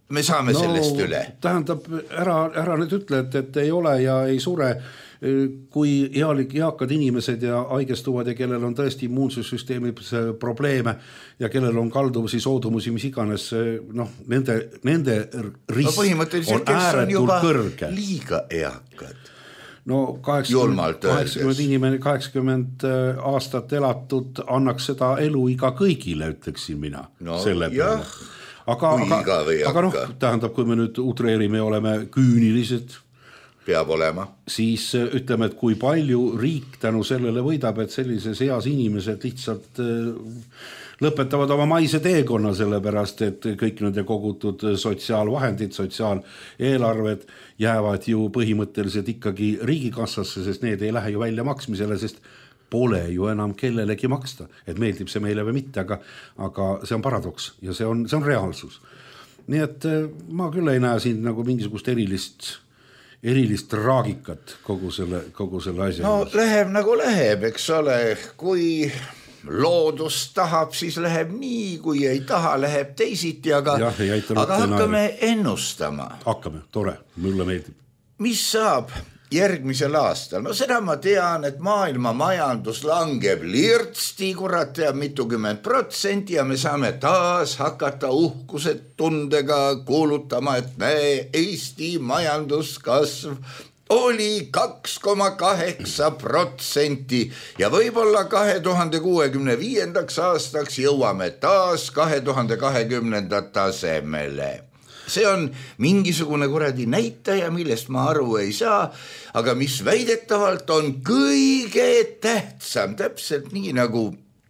me saame sellest üle? Tähendab, ära nüüd ütle, et ei ole ja ei sure, kui eakad inimesed ja haigestuvad ja kellel on tõesti immuunsussüsteemi probleeme ja kellel on kalduvusi, soodumusi, mis iganes, nende risk on ääretult kõrge. Liiga eakad. No 80 aastat elatud annaks seda eluiga kõigile, ütleksin mina selle peale. Aga tähendab, kui me nüüd utreerime ja oleme küünilised, peab olema. Siis ütleme, et kui palju riik tänu sellele võidab, et sellises eas inimesed lihtsalt lõpetavad oma maise teekonna, sellepärast, et kõik nende kogutud sotsiaalvahendid, sotsiaaleelarved jäävad ju põhimõtteliselt ikkagi riigikassasse, sest need ei lähe ju välja maksmisele, sest pole ju enam kellelegi maksta, et meeldib see meile või mitte, aga see on paradoks ja see on reaalsus. Nii et ma küll ei näe siin nagu mingisugust erilist traagikat kogu selle asja. No läheb nagu läheb, eks ole, kui loodus tahab, siis läheb nii, kui ei taha, läheb teisiti, aga hakkame ennustama. Hakkame, tore, mulle meeldib. Mis saab järgmisel aastal? No seda ma tean, et maailma majandus langeb lirtsti, kurat teab mitukümmend % ja me saame taas hakata uhkused tundega kuulutama, et me Eesti majanduskasv oli 2,8% ja võib-olla 2065. aastaks jõuame taas 2020. tasemele. See on mingisugune kuradi näitaja, millest ma aru ei saa, aga mis väidetavalt on kõige tähtsam, täpselt nii nagu,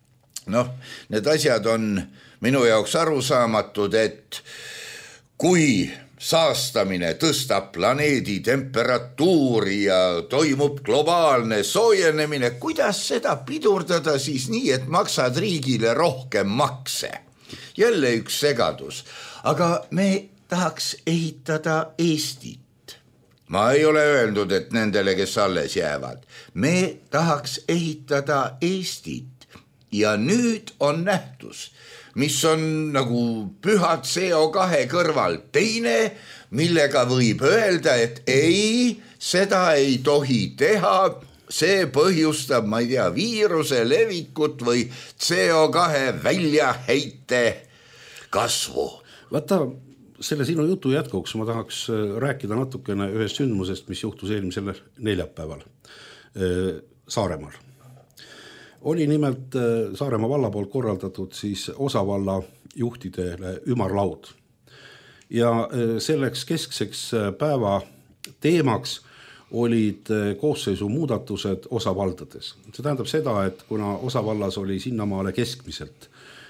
need asjad on minu jaoks arusaamatud, et kui saastamine tõstab planeedi temperatuuri ja toimub globaalne soojenemine, kuidas seda pidurdada siis nii, et maksad riigile rohkem makse? Jälle üks segadus, aga me tahaks ehitada Eestit. Ma ei ole öeldud, et nendele, kes alles jäävad. Me tahaks ehitada Eestit ja nüüd on nähtus, mis on nagu püha CO2 kõrval teine, millega võib öelda, et ei, seda ei tohi teha, see põhjustab, ma ei tea, viiruse levikut või CO2 väljaheite kasvu. Vaata, selle sinu jutu jätkuks ma tahaks rääkida natukene ühest sündmusest, mis juhtus eelmisel neljapäeval Saaremaal. Oli nimelt Saaremaa valla poolt korraldatud siis osavalla juhtidele ümarlaud. Ja selleks keskseks päeva teemaks olid koosseisu muudatused osavaldades. See tähendab seda, et kuna osavallas oli sinnamaale keskmiselt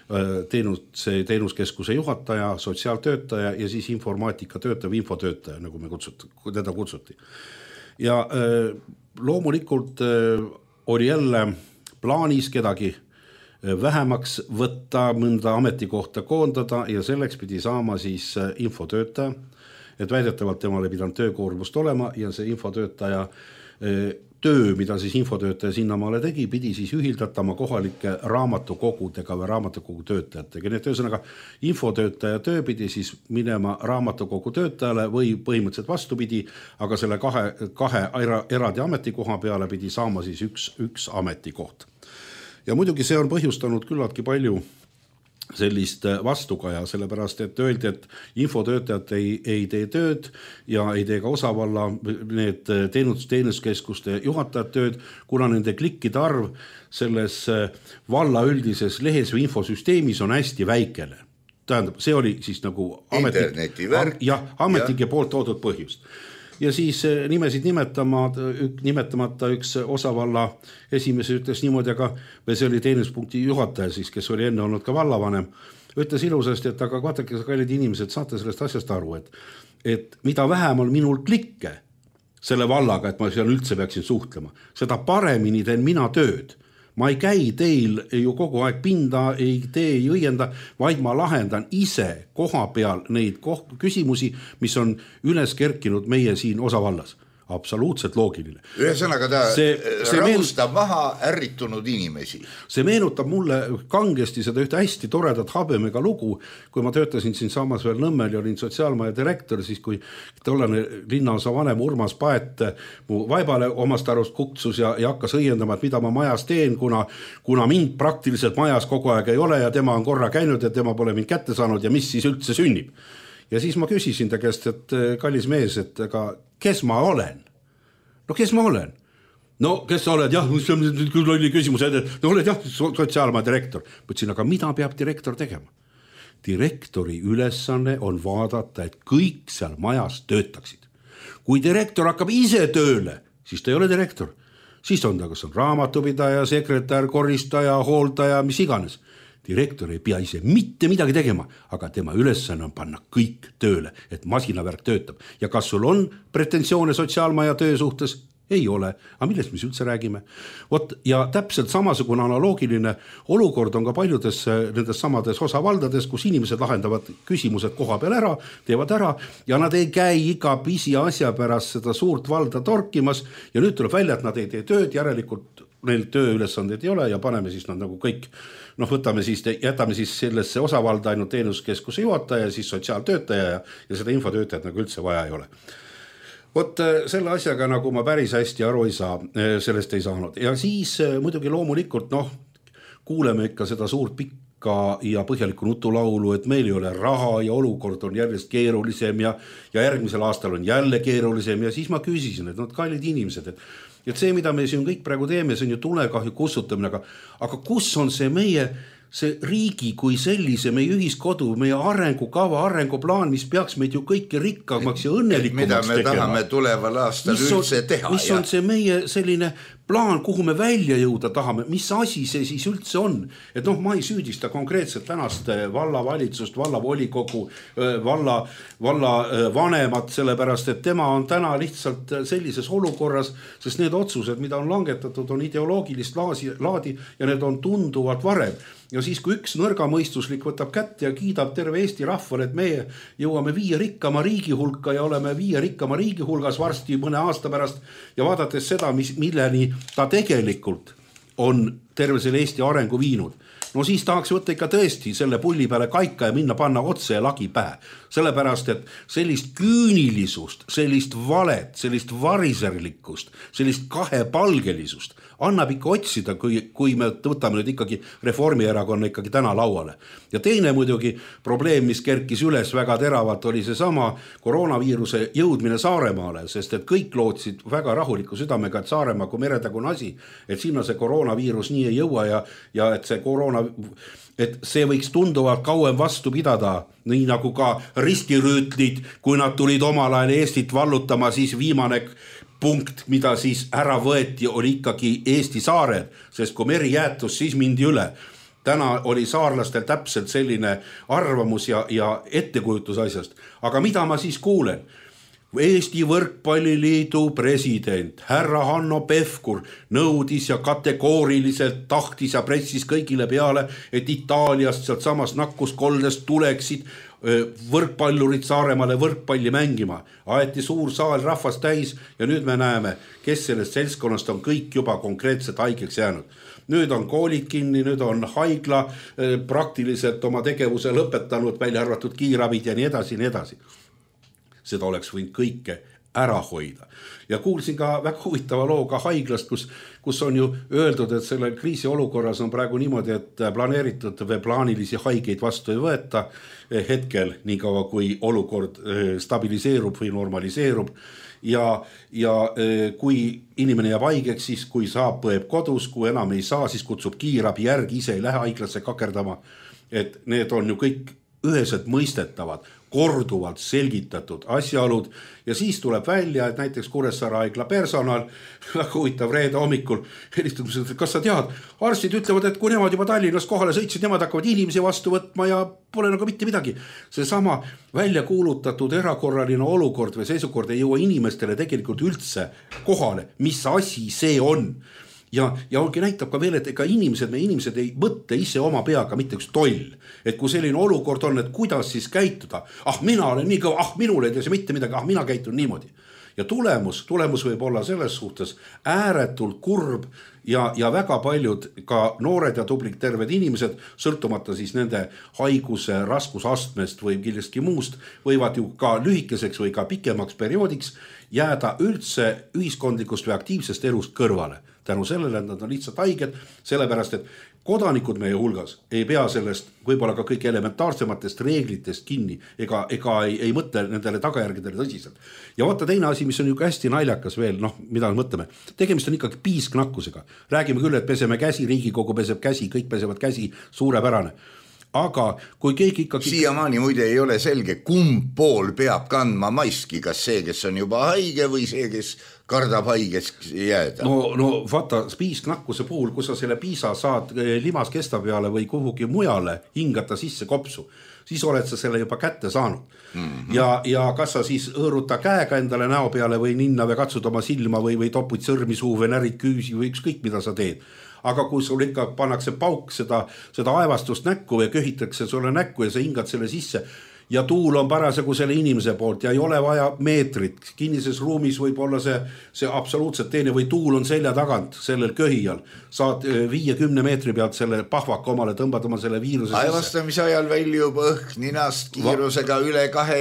teenuskeskuse juhataja, sotsiaaltöötaja ja siis informaatikatöötaja või infotöötaja, nagu me teda kutsuti. Ja loomulikult oli jälle plaanis kedagi vähemaks võtta, mõnda ametikohta koondada ja selleks pidi saama siis infotöötaja, et väidetavalt temale pidanud töökoormust olema ja see infotöötaja töö, mida siis infotöötaja sinnamaale tegi, pidi siis ühildatama kohalike raamatukogudega või raamatukogu töötajatega. Nii et ühesõnaga infotöötaja töö pidi siis minema raamatukogu töötajale või põhimõtteliselt vastupidi, aga selle kahe eraldi ametikoha peale pidi saama siis üks ametikoht. Ja muidugi see on põhjustanud küllaltki palju sellist vastukaja, sellepärast et öeldi, et infotöötajad ei tee tööd ja ei tee ka osavalla need teenuskeskuste juhatajad tööd, kuna nende klikkide arv selles valla üldises lehes või infosüsteemis on hästi väikene. Tähendab, see oli siis nagu ametnike poolt toodud põhjust. Ja siis nimesid nimetamata üks osavalla esimees ütles niimoodi, aga see oli teenuspunkti juhataja siis, kes oli enne olnud ka vallavanem, ütles ilusasti, et aga vaatake, kallid inimesed, saate sellest asjast aru, et mida vähem on minul klikke selle vallaga, et ma seal üldse peaksin suhtlema, seda paremini teen mina tööd. Ma ei käi teil ju kogu aeg pinda, ei tee, ei õienda, vaid ma lahendan ise koha peal neid küsimusi, mis on üles kerkinud meie siin osavallas. absoluutselt loogiline. Ühesõnaga ta rahustab maha ärritunud inimesi. See meenutab mulle kangesti seda ühte hästi toredat Habemega lugu, kui ma töötasin siin samas veel Nõmmel ja olin sotsiaalmaja direktor, siis kui tollane linnaosa vanem Urmas Paet mu vaibale omast arust kuksus ja hakkas õiendama, et mida ma majas teen, kuna mind praktiliselt majas kogu aeg ei ole ja tema on korra käinud ja tema pole mind kätte saanud ja mis siis üldse sünnib. Ja siis ma küsisin ta käest, et kallis mees, et aga kes ma olen? No kes ma olen? No kes sa oled? Jah, küll oli küsimus, no oled jah, sotsiaalmaja direktor. Mõtlesin, aga mida peab direktor tegema? Direktori ülesanne on vaadata, et kõik seal majas töötaksid. Kui direktor hakkab ise tööle, siis ta ei ole direktor. Siis on ta, kas on raamatupidaja, sekretär, koristaja, hooldaja, mis iganes. Direktor ei pea ise mitte midagi tegema, aga tema ülesanne on panna kõik tööle, et masinavärk töötab. Ja kas sul on pretensioone sotsiaalmaja töö suhtes? Ei ole. Aga millest me üldse räägime? Ja täpselt samasugune analoogiline olukord on ka paljudes nendes samades osavaldades, kus inimesed lahendavad küsimused koha peal ära, teevad ära ja nad ei käi iga pisi asja pärast seda suurt valda torkimas ja nüüd tuleb välja, et nad ei tee tööd, järelikult neil tööülesandeid ei ole ja paneme siis nad nagu kõik, võtame siis, jätame siis sellesse osavalda ainult teenuskeskuse juhataja ja siis sotsiaaltöötaja ja seda infotöötajat nagu üldse vaja ei ole. Vot selle asjaga nagu ma päris hästi aru ei saa, sellest ei saanud. Ja siis muidugi loomulikult kuuleme ikka seda suurt pikka ja põhjalikku nutulaulu, et meil ei ole raha ja olukord on järjest keerulisem ja järgmisel aastal on jälle keerulisem ja siis ma küsisin, et kallid inimesed, et see, mida me siin kõik praegu teeme, see on ju tulekahju kussutamine, aga kus on see riigi kui sellise, meie ühiskodu, meie arengukava, arenguplaan, mis peaks meid ju kõiki rikkamaks ja õnnelikumaks tegema. Mida me tahame tuleval aastal üldse teha. Mis on see meie selline plaan, kuhu me välja jõuda tahame, mis asi see siis üldse on? Et ma ei süüdista konkreetselt tänast vallavalitsust, vallavolikogu, valla vanemat, sellepärast, et tema on täna lihtsalt sellises olukorras, sest need otsused, mida on langetatud, on ideoloogilist laadi ja need on tunduvalt varem. Ja siis, kui üks nõrgamõistuslik võtab kätte ja kiidab terve Eesti rahvale, et meie jõuame 5 rikkama riigi hulka ja oleme 5 rikkama riigi hulgas varsti mõne aasta pärast ja vaadates seda, milleni ta tegelikult on terve selle Eesti arengu viinud. No siis tahaks võtta ikka tõesti selle pulli peale kaika ja minna panna otse ja lagi pähe. Sellepärast, et sellist küünilisust, sellist valet, sellist variserlikkust, sellist kahepalgelisust annab ikka otsida, kui me võtame nüüd ikkagi Reformierakonna ikkagi täna lauale. Ja teine muidugi probleem, mis kerkis üles väga teravalt, oli see sama koroonaviiruse jõudmine Saaremaale, sest et kõik lootsid väga rahuliku südamega, et Saaremaa kui meretagune asi, et sinna see koroonaviirus nii ei jõua ja et et see võiks tunduvalt kauem vastu pidada, nii nagu ka ristirüütlid, kui nad tulid omal ajal Eestit vallutama, siis viimane punkt, mida siis ära võeti, oli ikkagi Eesti saared, sest kui meri jäätus, siis mindi üle. Täna oli saarlastel täpselt selline arvamus ja ettekujutus asjast. Aga mida ma siis kuulen? Eesti Võrkpalliliidu president härra Hanno Pevkur nõudis ja kategooriliselt tahtis ja pressis kõigile peale, et Itaaliast sealt samast nakkuskoldest tuleksid võrkpallurid Saaremaale võrkpalli mängima. Aeti suur saal rahvast täis ja nüüd me näeme, kes sellest seltskonnast on kõik juba konkreetselt haigeks jäänud. Nüüd on koolid kinni, nüüd on haigla praktiliselt oma tegevuse lõpetanud, välja arvatud kiirabid ja nii edasi, nii edasi. Seda oleks võinud kõike ära hoida. Ja kuulsin ka väga huvitava loo ka haiglast, kus on ju öeldud, et selle kriisi olukorras on praegu niimoodi, et planeeritud või plaanilisi haigeid vastu ei võeta hetkel, nii kaua kui olukord stabiliseerub või normaliseerub. Ja kui inimene jääb haigeks, siis kui saab, põeb kodus, kui enam ei saa, siis kutsub kiirabi järgi, ise ei lähe haiglasse kakerdama. Et need on ju kõik üheselt mõistetavad, korduvalt selgitatud asjaolud ja siis tuleb välja, et näiteks Kuressaare haigla personal, väga huvitav reede hommikul, helistumised, et kas sa tead, arstid ütlevad, et kui nemad juba Tallinnas kohale sõitsid, nemad hakkavad inimesi vastu võtma ja pole nagu mitte midagi. See sama välja kuulutatud erakorraline olukord või seisukord ei jõua inimestele tegelikult üldse kohale, mis asi see on. Ja ongi näitab ka veel, et ega meie inimesed ei mõtte ise oma peaga mitte üks toll. Et kui selline olukord on, et kuidas siis käituda, mina olen nii kõva, minul ei tee see mitte midagi, mina käitun niimoodi. ja tulemus võib olla selles suhtes ääretult kurb ja väga paljud ka noored ja tublid terved inimesed, sõltumata siis nende haiguse raskusastmest või millestki muust, võivad ju ka lühikeseks või ka pikemaks perioodiks jääda üldse ühiskondlikust või aktiivsest elust kõrvale. Tänu sellele, et nad on lihtsalt haiged, sellepärast, et kodanikud meie hulgas ei pea sellest võib-olla ka kõik elementaarsematest reeglitest kinni ega ei mõtle nendele tagajärgedele tõsiselt. Ja vaata teine asi, mis on ju hästi naljakas veel, mida me mõtleme. Tegemist on ikkagi piisknakkusega. Räägime küll, et peseme käsi, Riigikogu peseb käsi, kõik pesevad käsi, suurepärane. Aga kui keegi ikkagi... Siiamaani muide ei ole selge, kumb pool peab kandma maski, kas see, kes on juba haige või see, kes kardab haigeks jääda. No vaata, piisknakkuse puhul, kui sa selle piisa saad limas kesta peale või kuhugi mujale hingata sisse kopsu, siis oled sa selle juba kätte saanud. Ja kas sa siis õõruta käega endale näo peale või ninna või katsud oma silma või topud sõrmi suu või närid küüsi või ükskõik mida sa teed. Aga kui sul ikka pannakse pauk seda aevastust näkku ja köhitakse sulle näkku ja sa hingad selle sisse ja tuul on parasjagu selle inimese poolt ja ei ole vaja meetrit, kinnises ruumis võib olla see absoluutselt teine või tuul on selja tagant sellel köhijal, saad 50 meetri pealt selle pahvaka omale tõmbad oma selle viiruse sisse. Aevastamise ajal väljub õhk ninast kiirusega üle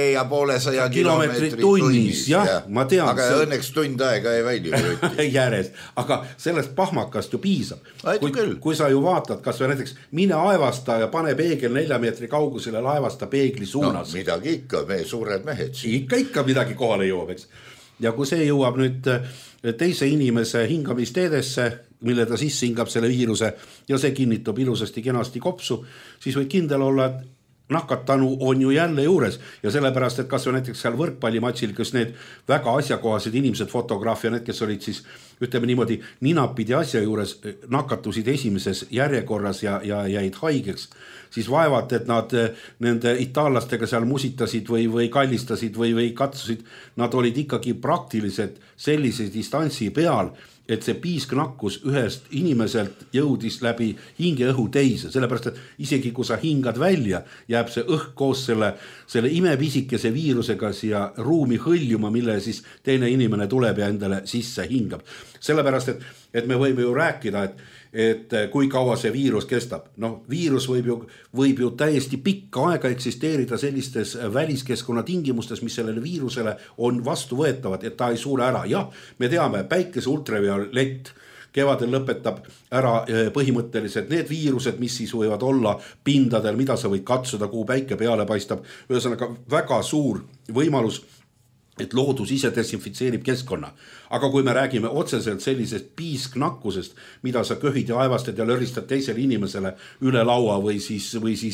250 kilomeetrit tunnis. Jah, ma tean. Aga õnneks tund aega ei välju. Järjest, aga sellest pahmakast ju piisab. Kui sa ju vaatad, kas või näiteks mine aevasta ja pane peegel 4 meetri kaugusele laevasta peegli suunas. Midagi ikka, me suured mehed. Ikka midagi kohale jõuab, eks. Ja kui see jõuab nüüd teise inimese hingamisteedesse, mille ta sisse hingab selle viiruse ja see kinnitub ilusasti kenasti kopsu, siis võib kindel olla, et nakatanu on ju jälle juures ja sellepärast, et kas või näiteks seal võrkpallimatsil, kus need väga asjakohased inimesed, fotograafia, need, kes olid siis, ütleme niimoodi, ninapidi asja juures nakatusid esimeses järjekorras ja jäid haigeks, siis vaevat, et nad nende itaallastega seal musitasid või kallistasid või katsusid, nad olid ikkagi praktiliselt sellise distantsi peal, et see piisknakkus ühest inimeselt jõudis läbi hingeõhu teise, sellepärast, et isegi kui sa hingad välja, jääb see õhk koos selle imepisikese viirusega siia ruumi hõljuma, mille siis teine inimene tuleb ja endale sisse hingab. Sellepärast, et me võime ju rääkida, et kui kaua see viirus kestab. Viirus võib ju täiesti pikka aega eksisteerida sellistes väliskeskkonna tingimustes, mis sellele viirusele on vastuvõetavad, et ta ei suure ära. Jah, me teame, päikese ultraviolett kevadel lõpetab ära põhimõtteliselt need viirused, mis siis võivad olla pindadel, mida sa võid katsuda, kuhu päike peale paistab. Ühesõnaga väga suur võimalus, et loodus ise desinfitseerib keskkonna. Aga kui me räägime otseselt sellisest piisknakkusest, mida sa köhid ja aevastad ja löristad teisele inimesele üle laua või siis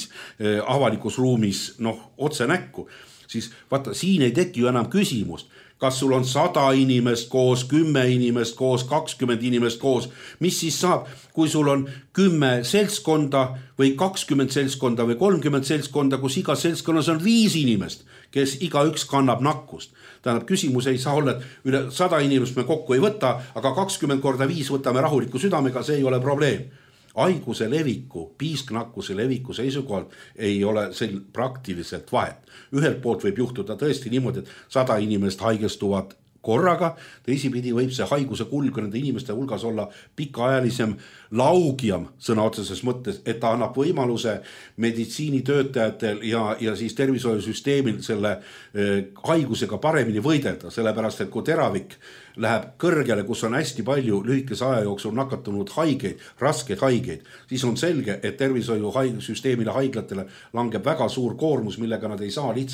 avalikus ruumis otse näkku, siis vaata, siin ei teki ju enam küsimust, kas sul on 100 inimest koos, 10 inimest koos, 20 inimest koos, mis siis saab, kui sul on 10 seltskonda või 20 seltskonda või 30 seltskonda, kus iga seltskonnas on 5 inimest, kes igaüks kannab nakkust. Tähendab, küsimus ei saa olla, et üle 100 inimest me kokku ei võta, aga 20 korda 5 võtame rahuliku südamega, see ei ole probleem. Haiguse leviku, piisknakkuse leviku seisukohalt ei ole sel praktiliselt vahet. Ühelt poolt võib juhtuda tõesti niimoodi, et 100 inimest haigestuvad korraga, teisipidi võib see haiguse kulg nende inimeste hulgas olla pikaajalisem, laugiam sõna otseses mõttes, et ta annab võimaluse meditsiinitöötajatel ja siis tervishoiusüsteemil selle haigusega paremini võidelda, sellepärast, et kui teravik läheb kõrgele, kus on hästi palju lühikese aja jooksul nakatunud haigeid, raskeid haigeid, siis on selge, et tervishoiusüsteemile haiglatele langeb väga suur koormus, millega nad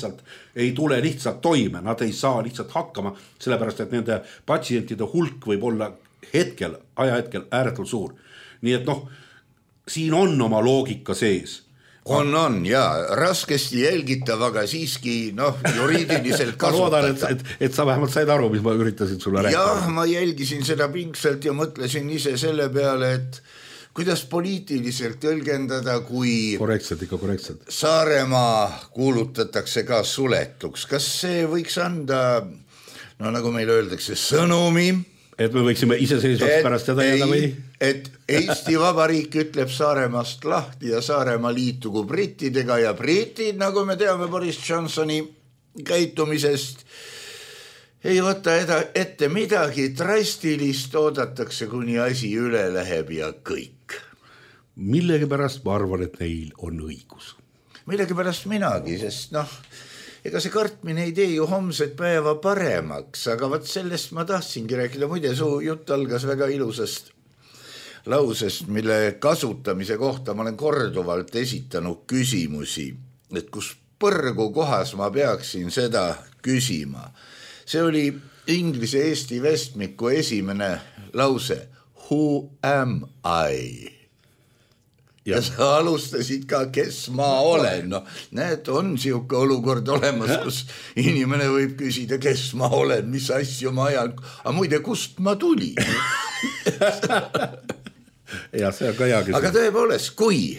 ei tule lihtsalt toime, nad ei saa lihtsalt hakkama, sellepärast, et nende patsientide hulk võib olla ajahetkel ääretult suur. Nii et siin on oma loogika sees. On ja raskesti jälgitav, aga siiski juriidiliselt kasutatav. Et sa vähemalt said aru, mis ma üritasin sulle rääkida. Jah, ma jälgisin seda pingsalt ja mõtlesin ise selle peale, et kuidas poliitiliselt tõlgendada, kui korrektselt. Saaremaa kuulutatakse ka suletuks. Kas see võiks anda, nagu meil öeldakse, sõnumi, et me võiksime iseseisvaks pärast seda jääda või? Et Eesti Vabariik ütleb Saaremaast lahti ja Saaremaa liitugu brittidega ja britid, nagu me teame Boris Johnsoni käitumisest, ei võta ette midagi drastilist, oodatakse, kuni asi üle läheb ja kõik. Millegipärast ma arvan, et neil on õigus. Millegipärast minagi, sest ega see kartmine ei tee ju homset päeva paremaks, aga võt sellest ma tahtsingi rääkida. Muide, su jutt algas väga ilusast lausest, mille kasutamise kohta ma olen korduvalt esitanud küsimusi, et kus põrgu kohas ma peaksin seda küsima. See oli inglise Eesti vestmiku esimene lause. Who am I? Ja sa alustasid ka, kes ma olen. Näed, on siuke olukord olemas, kus inimene võib küsida, kes ma olen, mis asju ma ajan. Aga muide, kust ma tuli? Ja see on ka hea küsimus. Aga tõepoolest, kui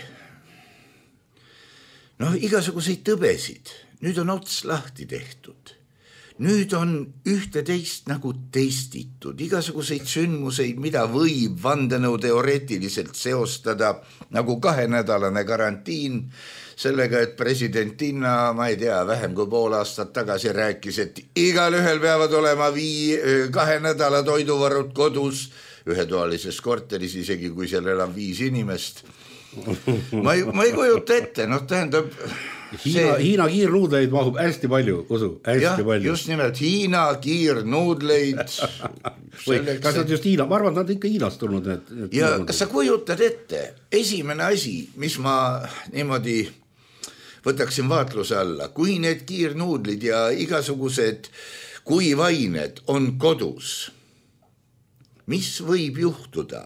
igasuguseid tõbesid, nüüd on ots lahti tehtud. Nüüd on ühte teist nagu testitud, igasuguseid sündmuseid, mida võib vandenõu teoreetiliselt seostada nagu 2-nädalane karantiin sellega, et presidentina, ma ei tea, vähem kui pool aastat tagasi rääkis, et igal ühel peavad olema 2 nädala toiduvarud kodus, ühetoalises korteris, isegi kui seal elab 5 inimest. Ma ei kujuta ette, tähendab... Hiina kiirnuudleid mahub hästi palju, usu, hästi palju. Just nimelt Hiina kiirnuudleid. Kas nad just Hiina, ma arvan, nad ikka Hiinast tulnud. Ja kas sa kujutad ette, esimene asi, mis ma niimoodi võtaksin vaatluse alla, kui need kiirnuudlid ja igasugused kuivained on kodus, mis võib juhtuda?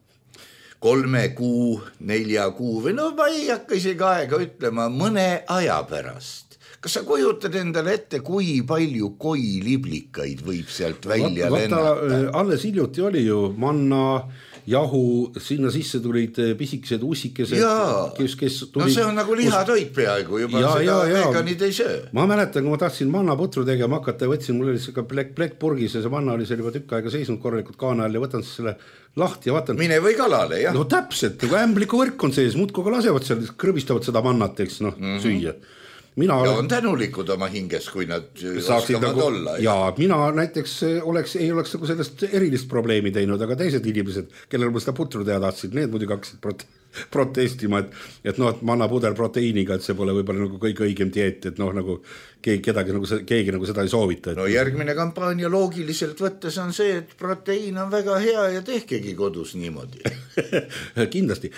3 kuu, 4 kuu või ma ei hakka isegi aega ütlema, mõne aja pärast. Kas sa kujutad endale ette, kui palju koiliblikaid võib sealt välja lennata? Alles hiljuti oli ju manna, jahu, sinna sisse tulid pisikesed ussikesed. Kes tulid, see on nagu lihatoit peaaegu, juba seda veganid ei söö. Ma mäletan, kui ma tahtsin mannaputru tegema hakata ja võtsin, mul oli see plekk purgis ja see manna oli seal juba tükk aega seisnud korralikult kaana all ja võtan siis selle lahti ja vaatan. Mine või kalale, jah? No täpselt, nagu ämbliku võrk on sees, muudkoga lasevad seal, krõbistavad seda mannat, eks, süüa. Ja on tänulikud oma hinges, kui nad oskavad olla. Ja mina näiteks ei oleks nagu sellest erilist probleemi teinud, aga teised inimesed, kellel ma seda putru teha tahtsid, need muidugi hakkasid protestima, et mannapuder proteiiniga, et see pole võib-olla nagu kõige õigem dieet, et nagu keegi nagu seda ei soovita. No järgmine kampaania loogiliselt võttes on see, et proteiin on väga hea ja tehkegi kodus niimoodi. Kindlasti,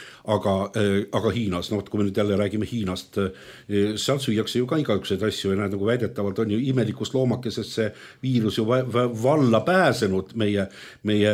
aga Hiinas, kui me nüüd jälle räägime Hiinast, seal süüakse ju ka igasuguseid asju ja nagu väidetavalt on ju imelikust loomakesest see viirus ju valla pääsenud meie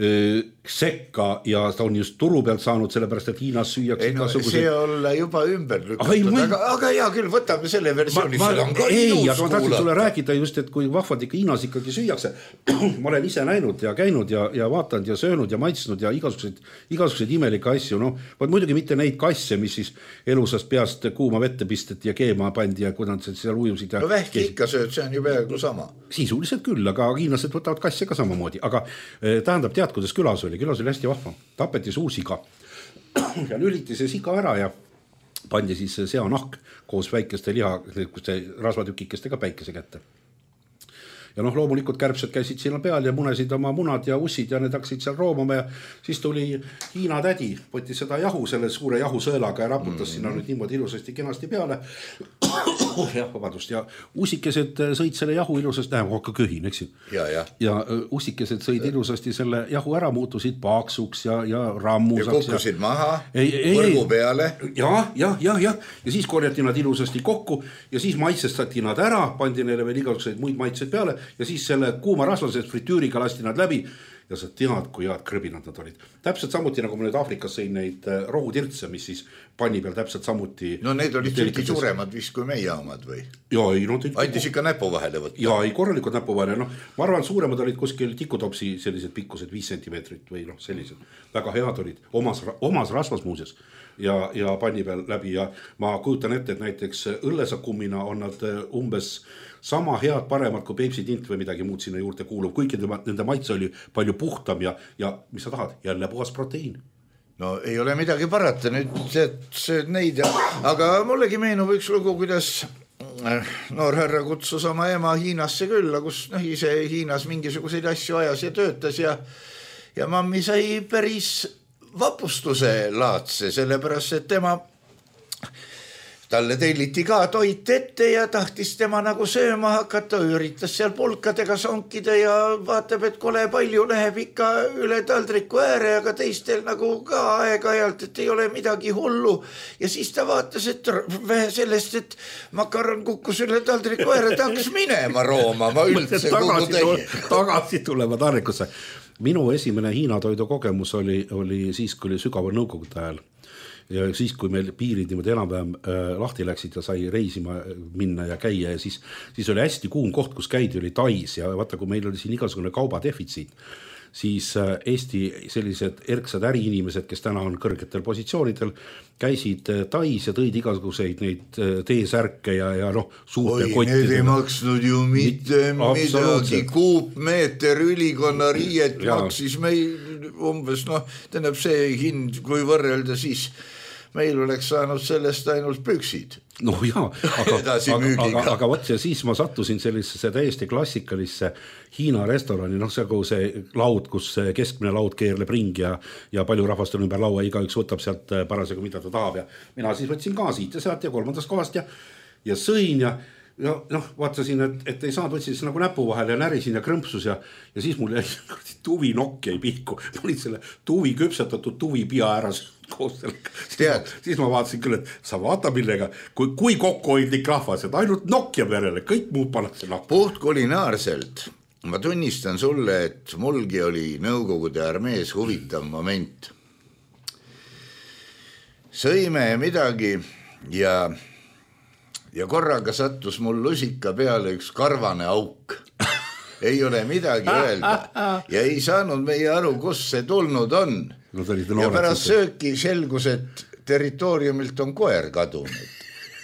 sekka ja ta on just turu pealt saanud, sellepärast et Hiinas süüakse see olla juba ümber lükatud, aga hea küll, võtame selle versiooni, seal on ka ei, aga ma tahtsin sulle rääkida just, et kui vahvad ikka Hiinas ikkagi süüakse, ma olen ise näinud ja käinud ja vaatanud ja söönud ja maitsnud ja igasuguseid imelike asju, muidugi mitte neid kasse, mis siis elusast peast kuuma vette pisteti ja keema pandi ja kui nad seal ujusid. No vähki ikka sööd, see on ju peaaegu sama. Sisuliselt küll, aga hiinlased võtavad kasse ka samamoodi, aga tähendab tead, kuidas külas oli hästi vahva, tapeti suur siga ja lüliti see siga ära ja pandi siis seanahk koos väikeste rasvatükikestega päikese kätte. Ja loomulikult kärbsed käisid sinna peal ja munesid oma munad ja ussid ja need hakkasid seal roomama ja siis tuli Hiina tädi, võttis seda jahu selle suure jahusõelaga ja raputas sinna nüüd niimoodi ilusasti kenasti peale. Ja ussikesed sõid selle jahu ilusasti, hakka köhin, eks ju. Ja ussikesed sõid ilusasti selle jahu ära, muutusid paaksuks ja rammusaks. Ja kukkusid maha, võrgu peale. Ja siis korjati nad ilusasti kokku ja siis maitsestati nad ära, pandi neile veel igasuguseid muid maitseid peale ja siis selle kuuma rasvasest fritüüriga lasti nad läbi ja sa tead, kui head krõbinad nad olid. Täpselt samuti, nagu ma nüüd Afrikas sõin neid rohutirtse, mis siis panni peal täpselt samuti. No need olid selgi suuremad vist kui meie omad või? Andis ikka näpu vahele võtta. Ja korralikult näpu vahele. Ma arvan, suuremad olid kuskil tikutopsi sellised pikkused 5 sentimeetrit või sellised. Väga head olid. Omas rasvas muuses ja panni peal läbi ja ma kujutan ette, et näiteks õllesakummina on nad umbes sama head paremad kui Peipsi tint või midagi muud sinna juurde kuulub, kuigi nende maitse oli palju puhtam ja mis sa tahad, jälle puhas proteiin. No ei ole midagi parata, nüüd sööd neid, aga mullegi meenub üks lugu, kuidas noor härra kutsus oma ema Hiinasse külla, kus ise Hiinas mingisuguseid asju ajas ja töötas ja mammi sai päris vapustuse laadse, sellepärast, et talle telliti ka toit ette ja tahtis tema nagu sööma hakata, üritas seal pulkadega sonkida ja vaatab, et kole palju läheb ikka üle taldriku ääre, aga teistel nagu ka aeg-ajalt, et ei ole midagi hullu. Ja siis ta vaatas, et vähe sellest, et makaron kukkus üle taldriku ääre, ta hakkas minema roomama üldse kogu teie. Tagasi tulema taldrikusse. Minu esimene Hiina toidu kogemus oli siis, kui oli sügaval nõukogude ajal. Ja siis, kui meil piirid niimoodi enam-vähem lahti läksid ja sai reisima minna ja käia ja siis oli hästi kuum koht, kus käidi, oli Tais ja vaata, kui meil oli siin igasugune kaubadefitsiit, siis Eesti sellised erksad äriinimesed, kes täna on kõrgetel positsioonidel, käisid Tais ja tõid igasuguseid neid teesärke ja suurte kottidega. Need ei maksnud ju mitte midagi, kuupmeeter ülikonna riiet maksis meil umbes, tähendab see hind, kui võrrelda siis meil oleks saanud sellest ainult püksid. No jaa, aga võt ja siis ma sattusin sellisesse täiesti klassikalisse Hiina restorani, see laud, kus keskmine laud keerleb ring ja palju rahvast on ümber laua, igaüks võtab sealt parasjagu, mida ta tahab ja mina siis võtsin ka siit ja sealt ja kolmandast kohast ja sõin ja vaatasin, et ei saanud, võtsin nagu näpu vahel ja närisin ja krõmpsus ja siis mul jäi tuvi nokk jäi pihku, ma olin selle tuvi küpsetatud tuvi pia ära koos sellega. Siis ma vaatasin küll, et sa vaata millega, kui kokkuhoidlik rahvas, et ainult nokk jääb järele, kõik muud pannakse nahku. Puht kulinaarselt ma tunnistan sulle, et mulgi oli Nõukogude armees huvitav moment. Sõime midagi ja korraga sattus mul lusika peale üks karvane auk. Ei ole midagi öelda ja ei saanud meie aru, kus see tulnud on. Ja pärast sööki selgus, et territooriumilt on koer kadunud.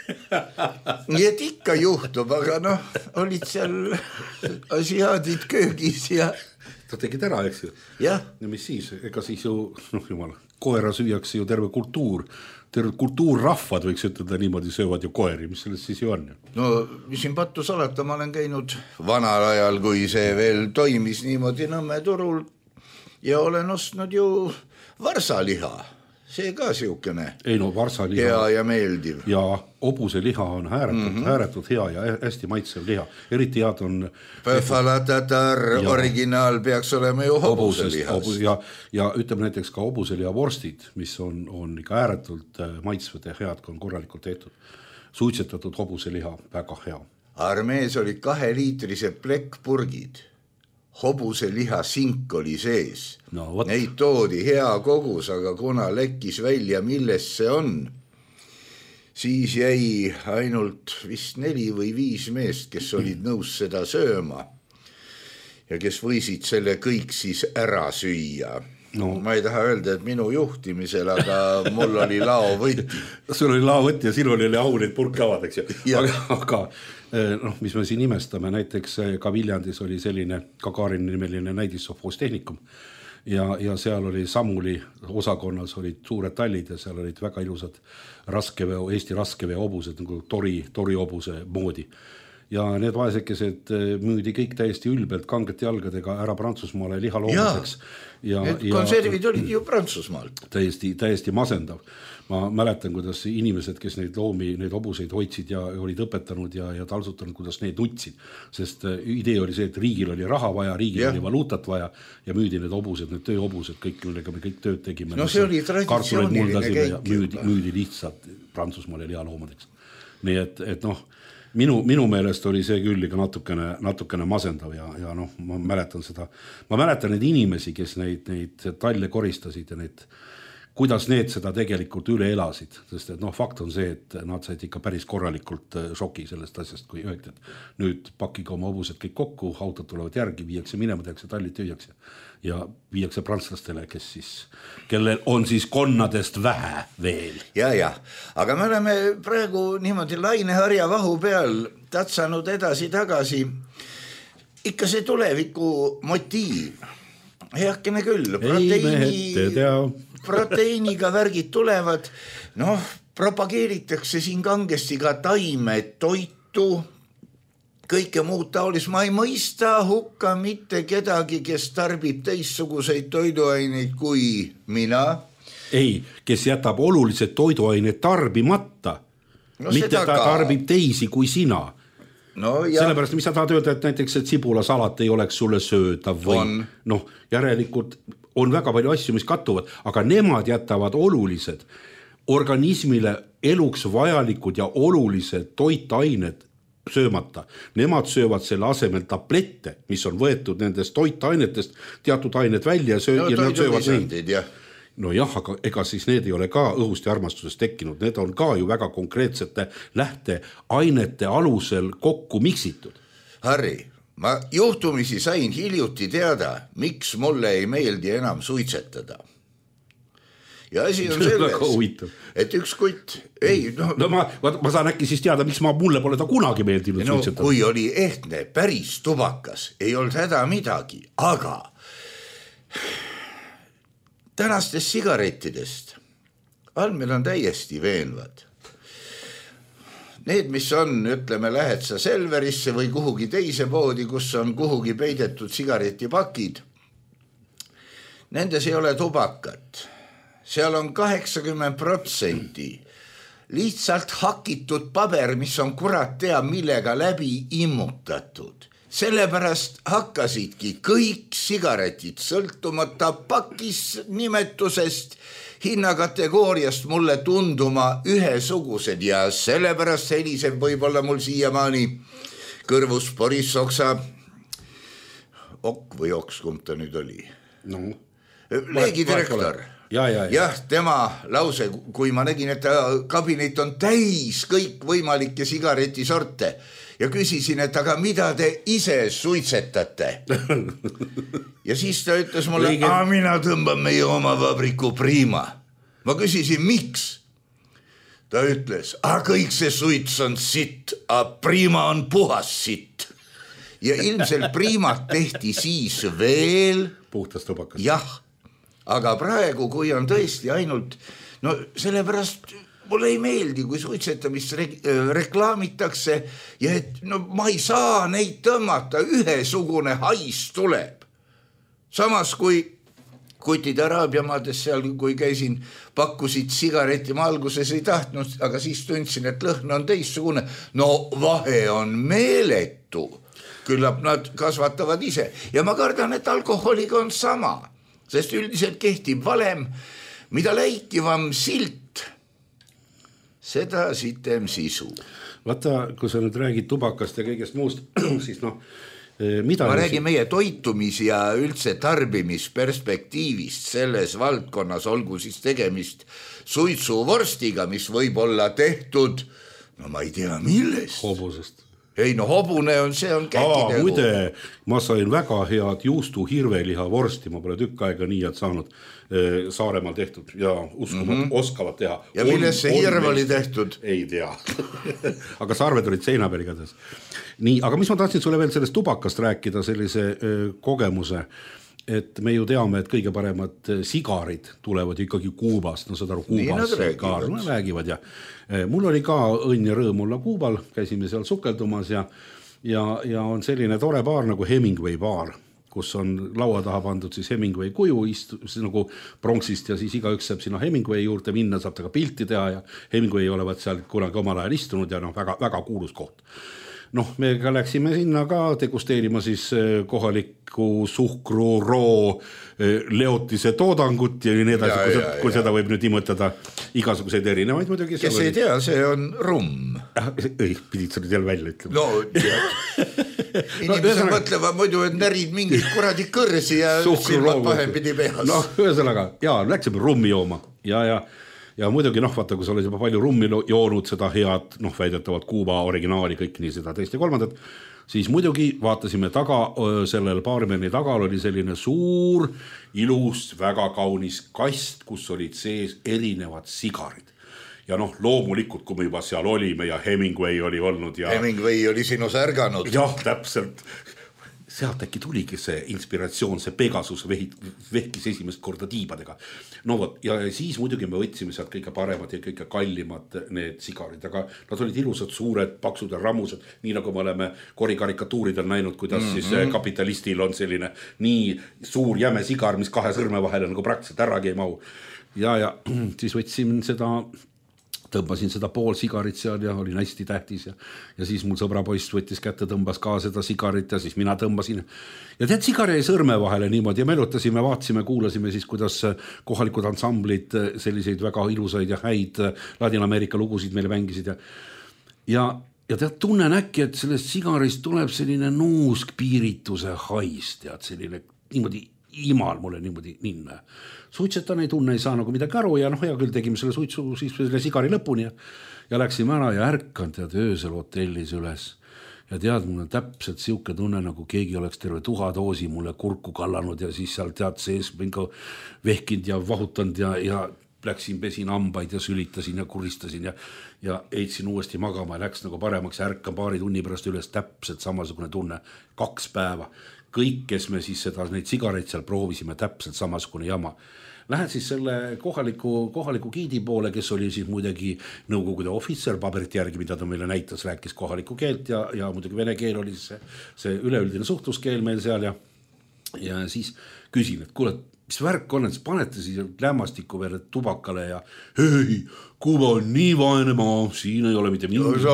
Nii et ikka juhtub, aga olid seal asiaadid köögis ja... Ta tegid ära, eks ju? Jah. Ja mis siis? Ega siis ju, jumala, koera süüakse ju terve kultuurrahvad, võiks ütelda niimoodi, söövad ju koeri, mis sellest siis ju on? Siin pattu salata ma olen käinud vanal ajal, kui see veel toimis niimoodi Nõmme turul ja olen ostnud ju varsaliha, see ka siukene varsaliha hea ja meeldiv. Ja hobuse liha on ääretult hea ja hästi maitsev liha. Eriti head on... Pöfalatatar originaal peaks olema ju hobuse lihast. Ja ütleme näiteks ka hobuseliha vorstid, mis on ikka ääretult maitsvad ja head, kui on korralikult tehtud. Suitsetatud hobuseliha, väga hea. Armees oli 2-liitrised plekkpurgid. Hobuseliha sink oli sees. Neid toodi hea kogus, aga kuna lekkis välja, milles see on, siis jäi ainult vist 4 või 5 meest, kes olid nõus seda sööma ja kes võisid selle kõik siis ära süüa. Ma ei taha öelda, et minu juhtimisel, aga mul oli laovõti. Sul oli laovõti ja sinu oli au neid purke avada, eks ju. Aga mis me siin imestame, näiteks ka Viljandis oli selline Gagarin nimeline näidissofostehnikum ja seal oli Sammuli osakonnas olid suured tallid ja seal olid väga ilusad Eesti raskeveo hobused, nagu tori hobuse moodi. Ja need vaesekesed müüdi kõik täiesti ülbelt kangete jalgadega ära Prantsusmaale lihaloomuseks. Need konservid olid ju Prantsusmaalt. Täiesti masendav. Ma mäletan, kuidas inimesed, kes neid hobuseid hoidsid ja olid õpetanud ja talsutanud, kuidas need nutsid. Sest idee oli see, et riigil oli raha vaja, riigil oli valuutat vaja ja müüdi need hobused, need tööhobused, kõik, millega me kõik tööd tegime. See oli traditsiooniline käik. Müüdi lihtsalt Prantsusmaale lihaloomadeks. Nii et minu meelest oli see küll ikka natukene masendav ja ma mäletan seda. Ma mäletan neid inimesi, kes neid talle koristasid ja kuidas need seda tegelikult üle elasid, sest et fakt on see, et nad said ikka päris korralikult šoki sellest asjast, kui öeldi, et nüüd pakiga oma hobused kõik kokku, autod tulevad järgi, viiakse minema, tehakse tallid tühjaks ja viiakse prantslastele, kellel on siis konnadest vähe veel. Ja, aga me oleme praegu niimoodi laineharja vahu peal tatsanud edasi-tagasi. Ikka see tuleviku motiiv. Heakene küll, proteiiniga värgid tulevad, propageeritakse siin kangesti ka taime toitu toitu, kõike muud taolis, ma ei mõista hukka mitte kedagi, kes tarbib teistsuguseid toiduaineid kui mina. Ei, kes jätab olulised toiduaineid tarbimata, mitte ta tarbib teisi kui sina. No, sellepärast, mis sa tahad öelda, et näiteks et sibulasalat ei oleks sulle söödav või noh, järelikult on väga palju asju, mis kattuvad, aga nemad jätavad olulised organismile eluks vajalikud ja olulised toitained söömata. Nemad söövad selle asemel tablette, mis on võetud nendest toitainetest, teatud ained välja ja nad söövad neid. No jah, aga ega siis need ei ole ka õhust ja armastusest tekkinud, need on ka ju väga konkreetsete lähteainete alusel kokku miksitud. Harri, ma juhtumisi sain hiljuti teada, miks mulle ei meeldi enam suitsetada. Ja asi on selles, et üks kutt ma saan äkki siis teada, miks mulle pole ta kunagi meeldinud suitsetada. Kui oli ehtne päris tubakas, ei olnud häda midagi, aga tänastest sigarettidest andmed on täiesti veenvad. Need, mis on, ütleme, lähed sa Selverisse või kuhugi teise poodi, kus on kuhugi peidetud sigaretipakid, nendes ei ole tubakat. Seal on 80% lihtsalt hakitud paber, mis on kurat tea millega läbi immutatud. Sellepärast hakkasidki kõik sigaretid sõltumata pakis nimetusest, hinnakategooriast mulle tunduma ühesugused ja sellepärast heliseb võib-olla mul siiamaani kõrvus Boris Oksa, Ok või Oks, kumb ta nüüd oli? No, leegidirektor. Jah, tema lause, kui ma nägin, et kabinet on täis kõik võimalikke sigaretisorte ja küsisin, et aga mida te ise suitsetate? Ja siis ta ütles mulle, mina tõmban meie oma vabriku Prima. Ma küsisin, miks? Ta ütles, kõik see suits on sitt, Prima on puhas sitt. Ja ilmselt Primat tehti siis veel puhtast tubakas. Jah. Aga praegu, kui on tõesti ainult, no sellepärast mulle ei meeldi, kui suitsetamist reklaamitakse ja et no ma ei saa neid tõmmata, ühesugune hais tuleb. Samas kui kutid Araabiamaades seal, kui käisin, pakkusid sigareti, ma alguses ei tahtnud, aga siis tundsin, et lõhn on teistsugune. No vahe on meeletu, küllap nad kasvatavad ise ja ma kardan, et alkoholiga on sama. Sest üldiselt kehtib valem, mida läikivam silt, seda sitem sisu. Vaata, kui sa nüüd räägid tubakast ja kõigest muust, siis noh, ma räägin meie toitumis- ja üldse tarbimisperspektiivist selles valdkonnas, olgu siis tegemist suitsuvorstiga, mis võib olla tehtud, no ma ei tea millest. Hobusest. Ei no hobune on, see on käkitegu. Muide, ma sain väga head juustu hirveliha vorsti, ma pole tükk aega nii head saanud Saaremaal tehtud ja oskavad teha. Ja milles see hirv oli tehtud? Ei tea, aga sarved olid seina peal igatahes. Nii, aga mis ma tahtsin sulle veel sellest tubakast rääkida, sellise kogemuse, et me ju teame, et kõige paremad sigarid tulevad ikkagi Kuubast, no saad aru, Kuubas räägivad ja mul oli ka õnn ja rõõm olla Kuubal, käisime seal sukeldumas ja on selline tore baar nagu Hemingway baar, kus on laua taha pandud siis Hemingway kuju nagu pronksist ja siis igaüks saab sinna Hemingway juurde minna, saab ta ka pilti teha ja Hemingway olevat seal kunagi omal ajal istunud ja väga, väga kuulus koht. Noh, me ka läksime sinna ka degusteerima siis kohaliku suhkru roo leotise toodangut ja nii edasi, kui seda võib nüüd nimetada igasuguseid erinevaid muidugi. Kes ei tea, see on rumm. Ei, pidid sa nüüd jälle välja ütlema. No, inimesed mõtlevad muidu, et närid mingid kuradi kõrsi ja silmad pahempidi peas. No, ühesõnaga, läksime rummi jooma ja muidugi vaata, kui sa oled juba palju rummi joonud, seda head, väidetavalt Kuuba originaali, kõik nii seda teist ja kolmandat, siis muidugi vaatasime taga, sellel baarmeni tagal oli selline suur, ilus, väga kaunis kast, kus olid sees erinevad sigarid. Ja loomulikult, kui me juba seal olime ja Hemingway oli olnud ja... Hemingway oli sinus ärganud. Jah, täpselt. sealt äkki tuligi see inspiratsioon, see Pegasus vehkis esimest korda tiibadega. No vot, ja siis muidugi me võtsime sealt kõige paremad ja kõige kallimad need sigarid, aga nad olid ilusad, suured, paksud ja rammused, nii nagu me oleme korikarikatuuridel näinud, kuidas siis kapitalistil on selline nii suur jäme sigar, mis 2 sõrme vahele nagu praktiliselt äragi ei mahu. Ja siis võtsin seda, tõmbasin seda pool sigarit seal ja olin hästi tähtis ja siis mul sõbrapoist võttis kätte, tõmbas ka seda sigarit ja siis mina tõmbasin. Ja tead, sigar jäi sõrme vahele niimoodi ja melutasime, vaatasime, kuulasime siis, kuidas kohalikud ansamblid selliseid väga ilusaid ja häid Ladina-Ameerika lugusid meile mängisid ja tead, tunnen äkki, et sellest sigarist tuleb selline nuusk piirituse hais, tead, selline niimoodi imal mulle niimoodi ninna. Suitsetan ei tunne, ei saa nagu midagi aru ja hea küll tegime selle suitsu siis selle sigari lõpuni ja läksime ära ja ärkan tead öösel hotellis üles ja tead, mul on täpselt siuke tunne, nagu keegi oleks terve 1000 doosi mulle kurku kallanud ja siis seal tead sees mingi vehkinud ja vahutanud ja läksin, pesin hambaid ja sülitasin ja kuristasin ja eitsin uuesti magama ja läks nagu paremaks ja ärkan paari tunni pärast üles, täpselt samasugune tunne, 2 päeva. Kõik, kes me siis neid sigareid seal proovisime, täpselt samasugune jama. Lähen siis selle kohaliku giidi poole, kes oli siis muidugi nõukogude ohvitser paberite järgi, mida ta meile näitas, rääkis kohalikku keelt ja muidugi vene keel oli see üleüldine suhtluskeel meil seal ja siis küsin, et kuule, mis värk on, et panete siis lämmastiku peale tubakale ja hei, Kuuba on nii vaene maa, siin ei ole mitte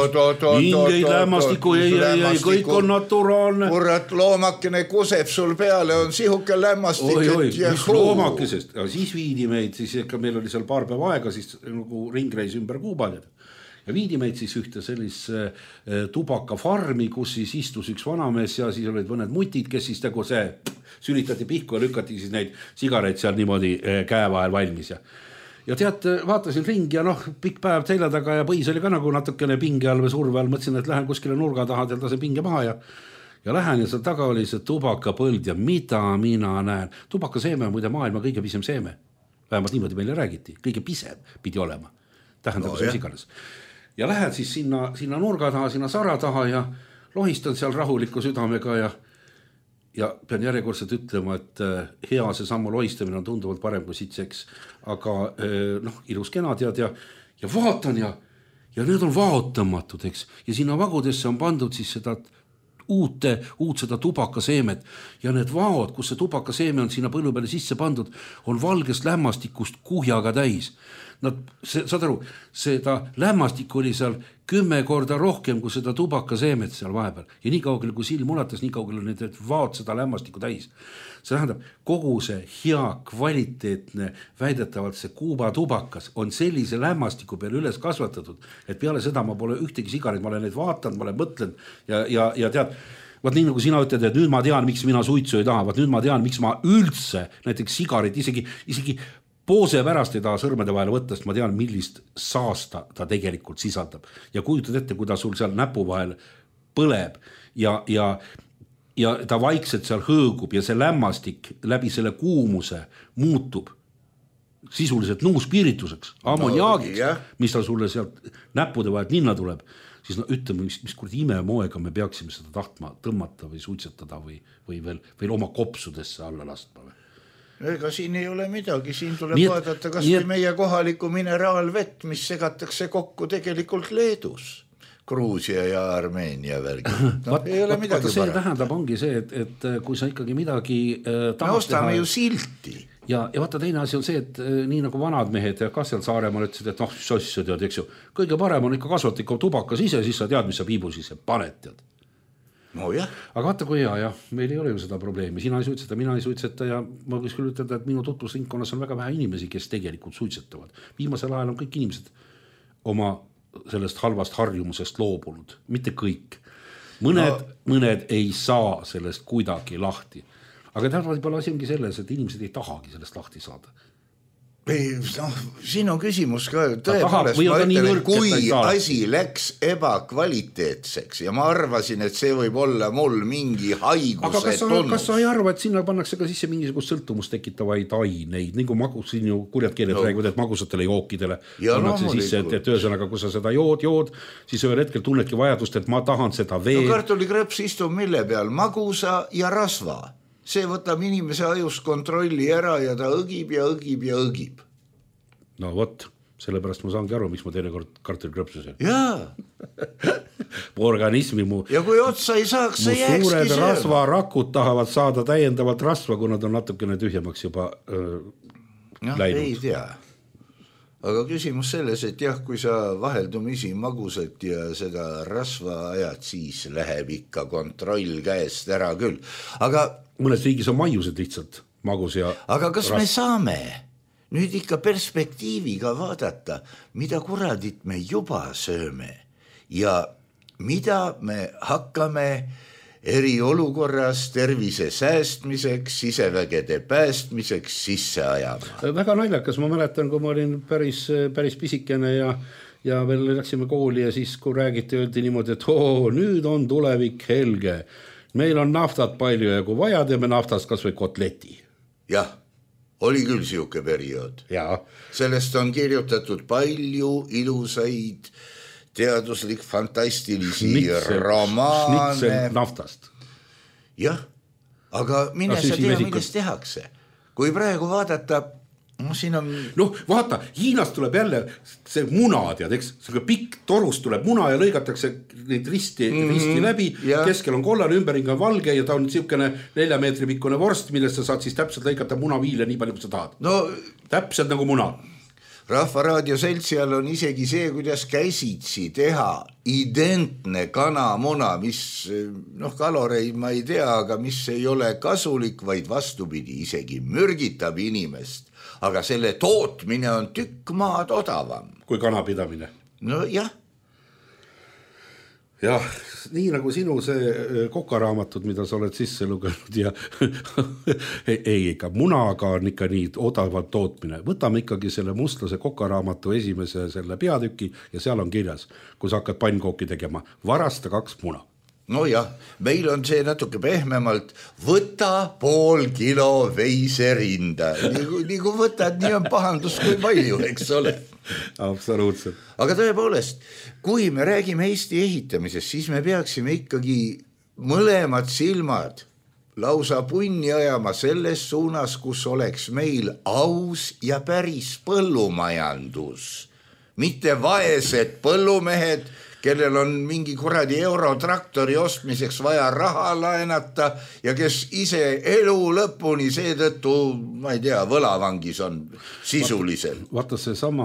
mingeid lämmastiku, ei, kõik on naturaalne. Kurat, loomakene kuseb sul peale, on sihuke lämmastik. Mis loomakesest? Ja siis viidi meid, siis ikka meil oli seal paar päeva aega, siis nagu ringreis ümber Kuubal ja viidi meid siis ühte sellise tubakafarmi, kus siis istus üks vanamees ja siis olid mõned mutid, kes siis nagu sülitati pihku ja lükati siis neid sigareid seal niimoodi käe vahel valmis ja tead, vaatasin ringi ja pikk päev selja taga ja põis oli ka nagu natukene pinge all või surve all, mõtlesin, et lähen kuskile nurga taha, tead see pinge maha ja lähen ja seal taga oli see tubakapõld ja mida mina näen. Tubakaseeme on muide maailma kõige pisem seeme. Vähemalt niimoodi meile räägiti, kõige pisem pidi olema. Tähendab see iganes. Ja lähen siis sinna nurga taha, sinna sara taha ja lohistan seal rahuliku südamega ja pean järjekordselt ütlema, et hea see sammu lohistamine on tunduvalt parem kui sitseks, aga ilus kena tead ja vaatan ja need on vaotamatud, eks, ja sinna vagudesse on pandud siis seda uut seda tubakaseemet ja need vaod, kus see tubakaseeme on sinna põllu peale sisse pandud, on valgest lämmastikust kuhjaga täis. Saad aru, seda lämmastikku oli seal 10 korda rohkem kui seda tubakaseemet seal vahepeal ja nii kaugel kui silm ulatas, nii kaugel on need vaod seda lämmastikku täis. See tähendab, kogu see hea, kvaliteetne, väidetavalt see Kuuba tubakas on sellise lämmastiku peal üles kasvatatud, et peale seda ma pole ühtegi sigareid, ma olen neid vaatanud, ma olen mõtlenud ja tead, vaat nii nagu sina ütled, et nüüd ma tean, miks mina suitsu ei taha, vaat nüüd ma tean, miks ma üldse näiteks sigareid isegi poose pärast ei taha sõrmede vahele võtta, sest ma tean, millist saasta ta tegelikult sisaldab. Ja kujutad ette, kui ta sul seal näpu vahel põleb ja ta vaikselt seal hõõgub ja see lämmastik läbi selle kuumuse muutub sisuliselt nuuspiirituseks, ammoniaagiks, mis ta sulle sealt näppude vahelt ninna tuleb, siis ütleme, mis kuradi imemoega me peaksime seda tahtma tõmmata või suitsetada või veel oma kopsudesse alla lastma või? Ega siin ei ole midagi, siin tuleb vaadata kas või meie kohaliku mineraalvett, mis segatakse kokku tegelikult Leedus, Gruusia ja Armeenia värgi. Ei ole midagi see tähendab, ongi see, et kui sa ikkagi midagi me ostame ju silti. Ja vaata teine asi on see, et nii nagu vanad mehed ja kas seal Saaremaal ütlesid, et sassi tead, eks ju, kõige parem on ikka kasvatikku tubakas ise, siis sa tead, mis sa piibu sisse paned, tead. No jah. Aga vaata kui hea, meil ei ole ju seda probleemi, sina ei suitseta, mina ei suitseta ja ma võiks küll ütelda, et minu tutvusringkonnas on väga vähe inimesi, kes tegelikult suitsetavad. Viimasel ajal on kõik inimesed oma sellest halvast harjumusest loobunud, mitte kõik. Mõned ei saa sellest kuidagi lahti. Aga võib-olla asi ongi selles, et inimesed ei tahagi sellest lahti saada. siin on küsimus ka tõepoolest, ma ütlen, kui asi läks ebakvaliteetseks ja ma arvasin, et see võib olla mul mingi haiguse tunnus. Kas sa ei arva, et sinna pannakse ka sisse mingisugust sõltumust tekitavaid aineid, nagu siin ju kurjad keeled räägivad, et magusatele jookidele pannakse sisse, et ühesõnaga, kui sa seda jood, siis ühel hetkel tunnedki vajadust, et ma tahan seda veel. Kartulikrõps istub mille peal? Magusa ja rasva. See võtab inimese ajus kontrolli ära ja ta õgib. No vot, sellepärast ma saangi aru, miks ma teinekord kartulikrõpsu söön. Jaa. Organismi mu... Ja kui otsa ei saaks, see jääkski sööma. Suured rasvarakud tahavad saada täiendavalt rasva, kui nad on natukene tühjemaks juba läinud. Ei tea. Aga küsimus selles, et jah, kui sa vaheldumisi magusat ja seda rasva ajad, siis läheb ikka kontroll käest ära küll. Aga mõnes riigis on maiused lihtsalt magus ja aga kas me saame nüüd ikka perspektiiviga vaadata, mida kuradit me juba sööme ja mida me hakkame eriolukorras tervise säästmiseks, sisevägede päästmiseks sisse ajama? Väga naljakas, ma mäletan, kui ma olin päris pisikene ja veel läksime kooli ja siis, kui räägiti, öeldi niimoodi, et nüüd on tulevik helge. Meil on naftat palju ja kui vaja, teeme naftast kas või kotleti. Jah, oli küll siuke periood. Ja. Sellest on kirjutatud palju ilusaid teaduslik fantastilisi romaane. Schnitzel naftast. Jah, aga mine sa tea, millest tehakse. Kui praegu vaadata, siin on... vaata, Hiinast tuleb jälle see muna, tead, eks? See pikk torus tuleb muna ja lõigatakse neid risti läbi, keskel on kollane, ümberring on valge ja ta on siukene 4 meetri pikkune vorst, millest sa saad siis täpselt lõigata munaviile nii palju, kui sa tahad. Täpselt nagu muna. Rahvaraadio seltsi all on isegi see, kuidas käsitsi teha identne kanamuna, mis kaloreid ma ei tea, aga mis ei ole kasulik, vaid vastupidi, isegi mürgitab inimest. Aga selle tootmine on tükk maad odavam. Kui kanapidamine. No jah. Jah, nii nagu sinu see kokaraamatud, mida sa oled sisse lugenud ja ei ikka, munaga on ikka nii odavalt tootmine. Võtame ikkagi selle mustlase kokaraamatu esimese selle peatüki ja seal on kirjas, kui sa hakkad pannkooki tegema, varasta 2 muna. No jah, meil on see natuke pehmemalt, võta 0,5 kilo veiserinda. Nii kui võtad, nii on pahandus kui palju, eks ole. Absoluutselt. Aga tõepoolest, kui me räägime Eesti ehitamisest, siis me peaksime ikkagi mõlemad silmad lausa punni ajama selles suunas, kus oleks meil aus ja päris põllumajandus. Mitte vaesed põllumehed, kellel on mingi kuradi eurotraktori ostmiseks vaja raha laenata ja kes ise elu lõpuni seetõttu, ma ei tea, võlavangis on sisuliselt. Vaata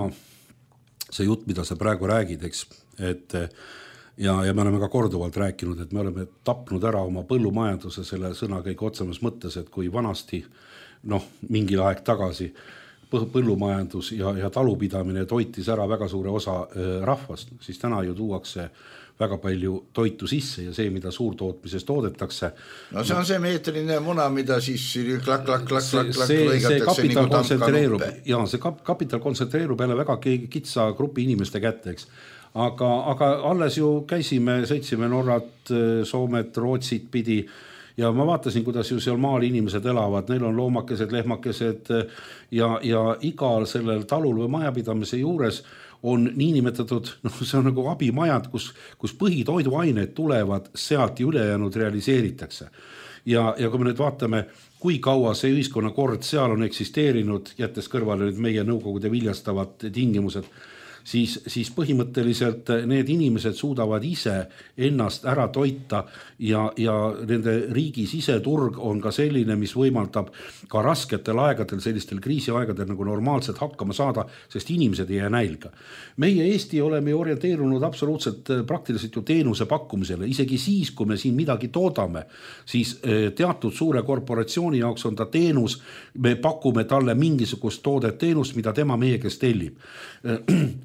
see jutt, mida sa praegu räägid, eks, et ja me oleme ka korduvalt rääkinud, et me oleme tapnud ära oma põllumajanduse selle sõna kõige otsemas mõttes, et kui vanasti, mingil aeg tagasi põllumajandus ja talupidamine toitis ära väga suure osa rahvast, siis täna ju tuuakse väga palju toitu sisse ja see, mida suurtootmises toodetakse. No see on see meetrine muna, mida siis klak see kapital kontsentreerub ja see kapital kontsentreerub jälle väga kitsa grupi inimeste kätte, eks. Aga alles ju sõitsime Norrat, Soomet, Rootsit pidi ja ma vaatasin, kuidas ju seal maal inimesed elavad, neil on loomakesed, lehmakesed ja igal sellel talul või majapidamise juures on niinimetatud, see on nagu abimajad, kus põhitoiduaineid tulevad sealt ja ülejäänud realiseeritakse. Ja kui me nüüd vaatame, kui kaua see ühiskonnakord seal on eksisteerinud, jättes kõrvale nüüd meie nõukogude viljastavad tingimused, siis põhimõtteliselt need inimesed suudavad ise ennast ära toita ja nende riigi siseturg on ka selline, mis võimaldab ka rasketel aegadel, sellistel kriisiaegadel nagu normaalselt hakkama saada, sest inimesed ei jää nälga. Meie Eesti oleme orienteerunud absoluutselt praktiliselt ju teenuse pakkumisele, isegi siis, kui me siin midagi toodame, siis teatud suure korporatsiooni jaoks on ta teenus, me pakume talle mingisugust toodet teenust, mida tema meie kes tellib.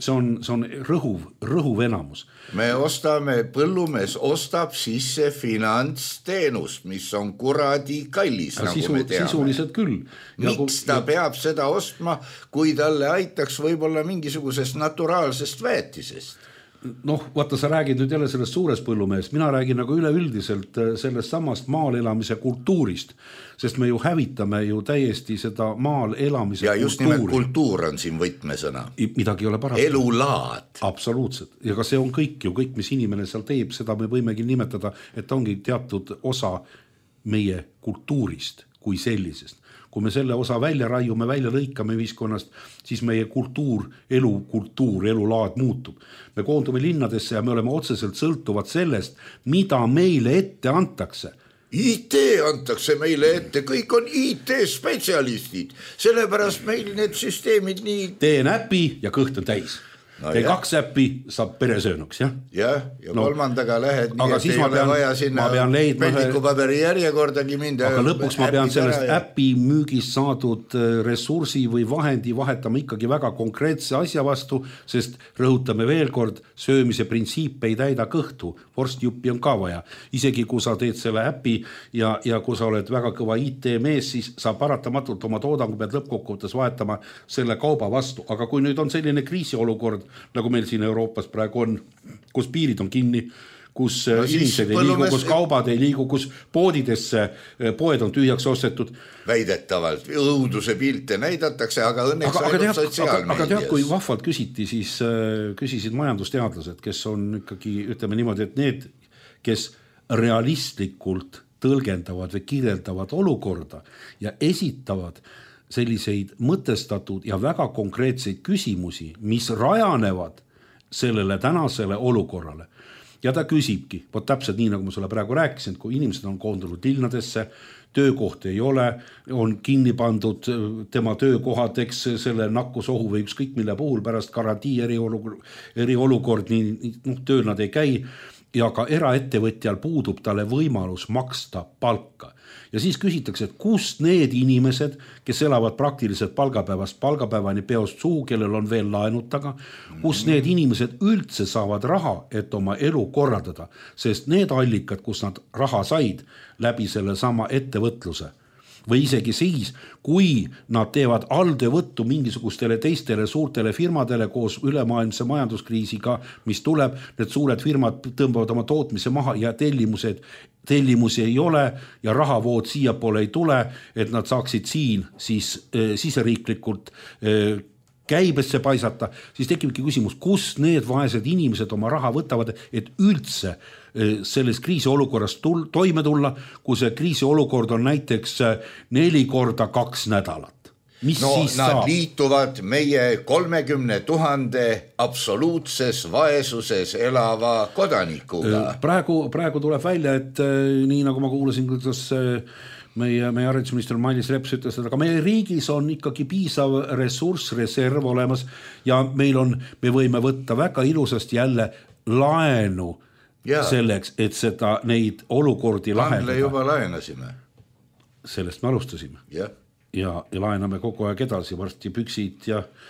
on rõhuv enamus. Me ostame, põllumees ostab sisse finantsteenust, mis on kuradi kallis, nagu me teame. Sisuliselt küll. Miks ta peab seda ostma, kui talle aitaks võib-olla mingisugusest naturaalsest väetisest? Noh, vaata, sa räägid nüüd jälle sellest suurest põllumehest, mina räägin nagu üleüldiselt sellest samast maal elamise kultuurist, sest me ju hävitame ju täiesti seda maal elamise kultuuri. Ja just nimelt kultuur on siin võtmesõna. Midagi ei ole parata. Elulaad. Absoluutselt. Ja ka see on kõik, mis inimene seal teeb, seda me võimegi nimetada, et ongi teatud osa meie kultuurist kui sellisest. Kui me selle osa välja raiume, välja lõikame ühiskonnast, siis meie elulaad muutub. Me koondume linnadesse ja me oleme otseselt sõltuvad sellest, mida meile ette antakse. IT antakse meile ette, kõik on IT-spetsialistid, sellepärast meil need süsteemid nii... Teen äpi ja kõht on täis. Tee 2 äppi, saab peresöönuks, jah? Ja kolmandaga lähed, nii et ei ole vaja sinna pendikupaberi järjekordagi minda. Aga lõpuks ma pean sellest äpi müügist saadud ressursi või vahendi vahetama ikkagi väga konkreetse asja vastu, sest rõhutame veel kord, söömise printsiip ei täida kõhtu, vorstjuppi on ka vaja. Isegi kui sa teed selle äpi ja kui sa oled väga kõva IT-mees, siis sa paratamatult oma toodangu pead lõppkokkuvõttes vahetama selle kauba vastu. Aga kui nüüd on selline kriisiolukord, nagu meil siin Euroopas praegu on, kus piirid on kinni, kus inimesed ei liigu, kus kaubad ei liigu, kus poed on tühjaks ostetud. Väidetavalt õuduse pilte näidatakse, aga õnneks ainult sotsiaalmeedias. Aga tead, kui vahvalt küsiti, siis küsisid majandusteadlased, kes on ikkagi, ütleme niimoodi, et need, kes realistlikult tõlgendavad või kirjeldavad olukorda ja esitavad selliseid mõtestatud ja väga konkreetseid küsimusi, mis rajanevad sellele tänasele olukorrale. Ja ta küsibki, täpselt nii, nagu ma sulle praegu rääkisin, kui inimesed on koondunud linnadesse, töökohti ei ole, on kinni pandud tema töökohad, eks selle nakkusohu või ükskõik mille puhul pärast karantii eriolukord, nii tööl nad ei käi, ja ka eraettevõtjal puudub talle võimalus maksta palka. Ja siis küsitakse, et kust need inimesed, kes elavad praktiliselt palgapäevast palgapäevani peost suhu, kellel on veel laenud taga, kus need inimesed üldse saavad raha, et oma elu korraldada, sest need allikad, kus nad raha said läbi selle sama ettevõtluse, või isegi siis, kui nad teevad alltöövõttu mingisugustele teistele suurtele firmadele koos ülemaailmse majanduskriisiga, mis tuleb, need suured firmad tõmbavad oma tootmise maha ja tellimusi ei ole ja rahavood siia poole ei tule, et nad saaksid siin siis siseriiklikult käibesse paisata, siis tekibki küsimus, kus need vaesed inimesed oma raha võtavad, et üldse selles kriisiolukorras toime tulla, kui see kriisiolukord on näiteks 4 korda 2 nädalat. Mis siis nad saab? Liituvad meie 30 000 absoluutses vaesuses elava kodanikuga. Praegu tuleb välja, et nii nagu ma kuulasin, kuidas meie haridusminister Mailis Reps ütles, aga meie riigis on ikkagi piisav reserv olemas ja me võime võtta väga ilusasti jälle laenu selleks, et neid olukordi lahendada. Andle juba laenasime. Sellest me alustasime. Ja laename kogu aeg edasi, varsti püksid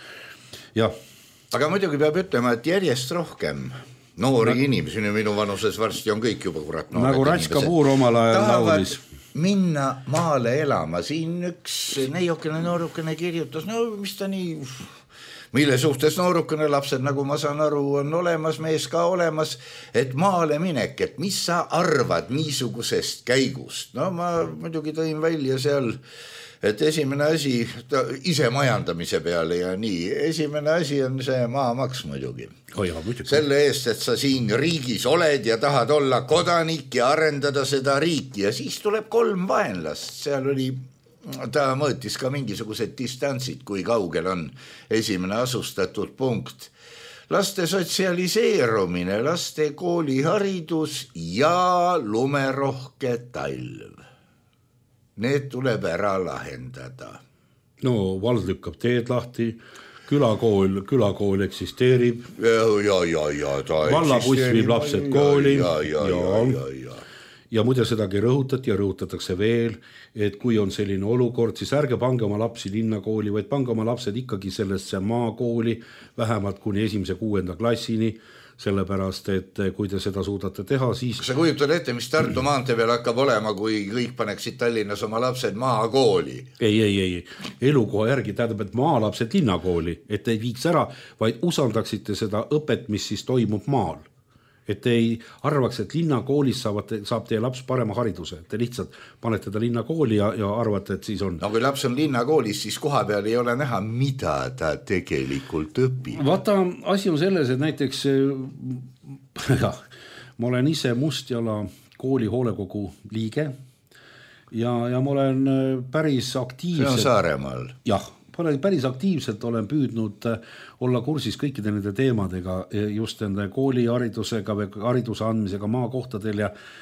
ja. Aga muidugi peab ütlema, et järjest rohkem noori inimesi, minu vanuses varsti on kõik juba kurat noored nagu Ratskapuur omal ajal laulis. Minna maale elama, siin üks neiukene noorukene kirjutas, no mis ta nii, mille suhtes noorukene lapsed, nagu ma saan aru, on olemas, mees ka olemas, et maale minek, et mis sa arvad niisugusest käigust? No ma muidugi tõin välja seal, et esimene asi, ise majandamise peale ja nii, esimene asi on see maamaks muidugi. Selle eest, et sa siin riigis oled ja tahad olla kodanik ja arendada seda riiki ja siis tuleb 3 vaenlast, seal oli, ta mõõtis ka mingisugused distantsid, kui kaugel on esimene asustatud punkt. Laste sotsialiseerumine, laste kooliharidus ja lumerohke talv. Need tuleb ära lahendada. No vald lükkab teed lahti, külakool eksisteerib. Ja. Vallabuss viib lapsed kooli. ja muide sedagi rõhutati ja rõhutatakse veel, et kui on selline olukord, siis ärge pange oma lapsi linnakooli, vaid pange oma lapsed ikkagi sellesse maakooli vähemalt kuni 1.–6. klassini, sellepärast, et kui te seda suudate teha, siis... Kas sa kujutad ette, mis Tartu maantee peal hakkab olema, kui kõik paneksid Tallinnas oma lapsed maakooli? Ei. Elukoha järgi tähendab, et maalapsed linnakooli, et ei viiks ära, vaid usaldaksite seda õpet, mis siis toimub maal. Et te ei arvaks, et linnakoolis saab teie laps parema hariduse. Te lihtsalt panete ta linnakooli ja arvate, et siis on. No kui laps on linnakoolis, siis koha peal ei ole näha, mida ta tegelikult õpib. Vaata, asi on selles, et näiteks ma olen ise Mustjala kooli hoolekogu liige ja ma olen päris aktiivselt... See on Saaremaal. Jah. Päris aktiivselt olen püüdnud olla kursis kõikide nende teemadega, just nende kooliharidusega või hariduse andmisega maakohtadel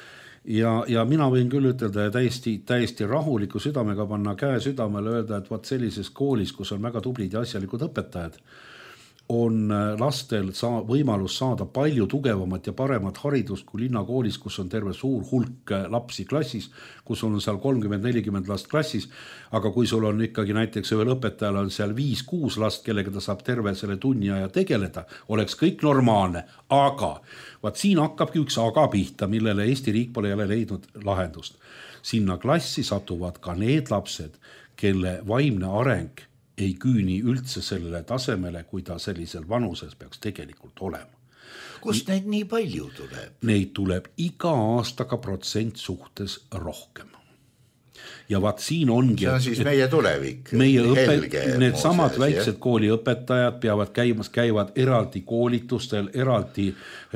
ja mina võin küll ütelda ja täiesti rahuliku südamega panna käe südamele öelda, et vaat sellises koolis, kus on väga tublid ja asjalikud õpetajad, on lastel võimalus saada palju tugevamat ja paremat haridust kui linnakoolis, kus on terve suur hulk lapsi klassis, kus on seal 30-40 last klassis, aga kui sul on ikkagi näiteks ühel õpetajal on seal 5-6 last, kellega ta saab terve selle tunni aja tegeleda, oleks kõik normaalne, aga vaat siin hakkabki üks aga pihta, millele Eesti riik pole jälle leidnud lahendust. Sinna klassi satuvad ka need lapsed, kelle vaimne areng ei küüni üldse sellele tasemele, kui ta sellisel vanuses peaks tegelikult olema. Kust neid nii palju tuleb? Neid tuleb iga aastaga protsent suhtes rohkem. Ja vaat siin ongi... See on siis meie tulevik. Need samad väiksed kooliõpetajad käivad eraldi koolitustel, eraldi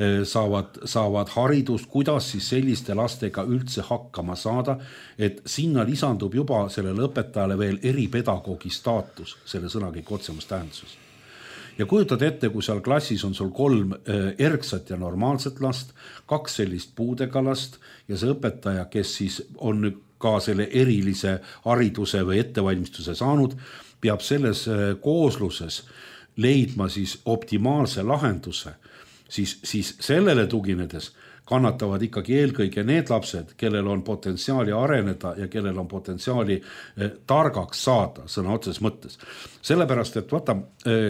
saavad haridust, kuidas siis selliste lastega üldse hakkama saada, et sinna lisandub juba sellele õpetajale veel eripedagoogi staatus, selle sõna kõik otsemas tähenduses. Ja kujutad ette, kui seal klassis on sul 3 erksat ja normaalset last, 2 sellist puudega last ja see õpetaja, kes siis on ka selle erilise hariduse või ettevalmistuse saanud, peab selles koosluses leidma siis optimaalse lahenduse, siis sellele tuginedes kannatavad ikkagi eelkõige need lapsed, kellel on potentsiaali areneda ja kellel on potentsiaali targaks saada sõna otses mõttes. Sellepärast, et vaata,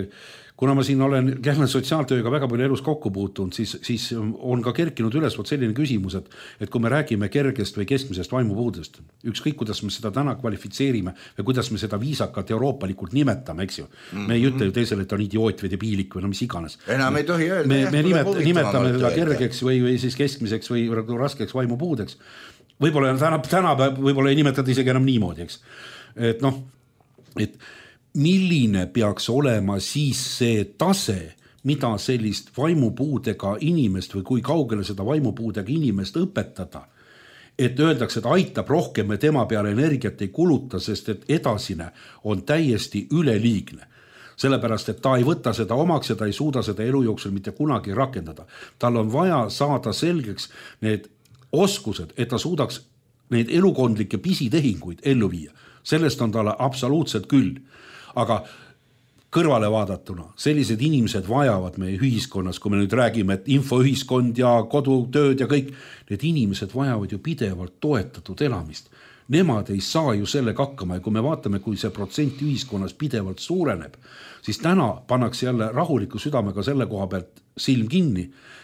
kuna ma siin olen sotsiaaltööga väga palju elus kokku puutunud, siis on ka kerkinud üles selline küsimus, et kui me räägime kergest või keskmisest vaimupuudest, ükskõik kuidas me seda täna kvalifitseerime või kuidas me seda viisakalt euroopalikult nimetame, eks ju. Me ei ütle ju teisele, et on idioot või debiilik või no mis iganes. Enam ei tohi öelda. Me nimetame teda kergeks või siis keskmiseks või raskeks vaimupuudeks. Võib-olla täna võib-olla ei nimetada isegi enam niimoodi, eks. Et noh, et milline peaks olema siis see tase, mida sellist vaimupuudega inimest või kui kaugele seda vaimupuudega inimest õpetada, et öeldakse, et aitab rohkem ja tema peale energiat ei kuluta, sest et edasine on täiesti üleliigne. Sellepärast, et ta ei võta seda omaks ja ta ei suuda seda elu jooksul mitte kunagi rakendada. Tal on vaja saada selgeks need oskused, et ta suudaks neid elukondlikke pisitehinguid ellu viia. Sellest on talle absoluutselt küll. Aga kõrvale vaadatuna, sellised inimesed vajavad meie ühiskonnas, kui me nüüd räägime, et infoühiskond ja kodutööd ja kõik, need inimesed vajavad ju pidevalt toetatud elamist. Nemad ei saa ju sellega hakkama ja kui me vaatame, kui see protsent ühiskonnas pidevalt suureneb, siis täna pannakse jälle rahuliku südamega selle koha pealt silm kinni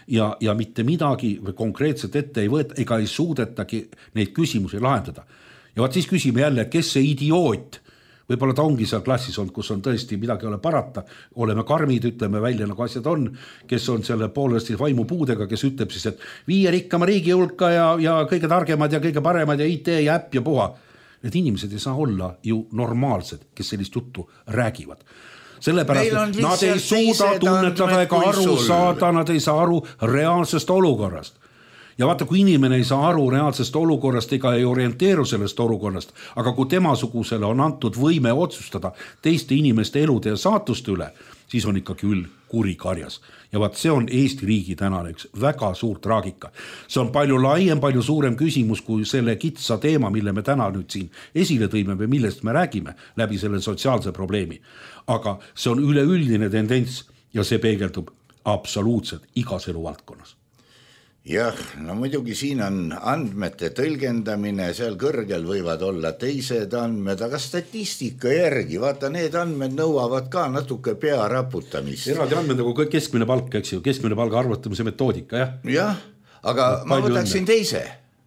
ja mitte midagi või konkreetselt ette ei võeta ega ei suudetagi neid küsimusi lahendada. Ja vaat siis küsime jälle, kes see idioot võib-olla ta ongi seal klassis olnud, kus on tõesti midagi ole parata, oleme karmid, ütleme välja nagu asjad on, kes on selle poolesti vaimupuudega, kes ütleb siis, et 5 rikkama riigi hulka ja kõige targemad ja kõige paremad ja IT ja äpp ja puha. Need inimesed ei saa olla ju normaalsed, kes sellist juttu räägivad. Sellepärast, et nad ei suuda tunnetada ega aru saada, nad ei saa aru reaalsest olukorrast. Ja vaata, kui inimene ei saa aru reaalsest olukorrast ega ei orienteeru sellest olukorrast, aga kui temasugusele on antud võime otsustada teiste inimeste elude ja saatuste üle, siis on ikka küll kuri karjas. Ja vaat see on Eesti riigi tänane üks väga suur traagika. See on palju laiem, palju suurem küsimus kui selle kitsa teema, mille me täna nüüd siin esile tõime või millest me räägime läbi selle sotsiaalse probleemi. Aga see on üleüldine tendents ja see peegeldub absoluutselt igas elu valdkonnas. Jah, no muidugi siin on andmete tõlgendamine, seal kõrgel võivad olla teised andmed, aga statistika järgi, vaata, need andmed nõuavad ka natuke pea raputamist. Eraldi andmed nagu keskmine palk, eks ju, keskmine palga arvutamise metoodika, jah? Jah, aga ma võtaksin teise.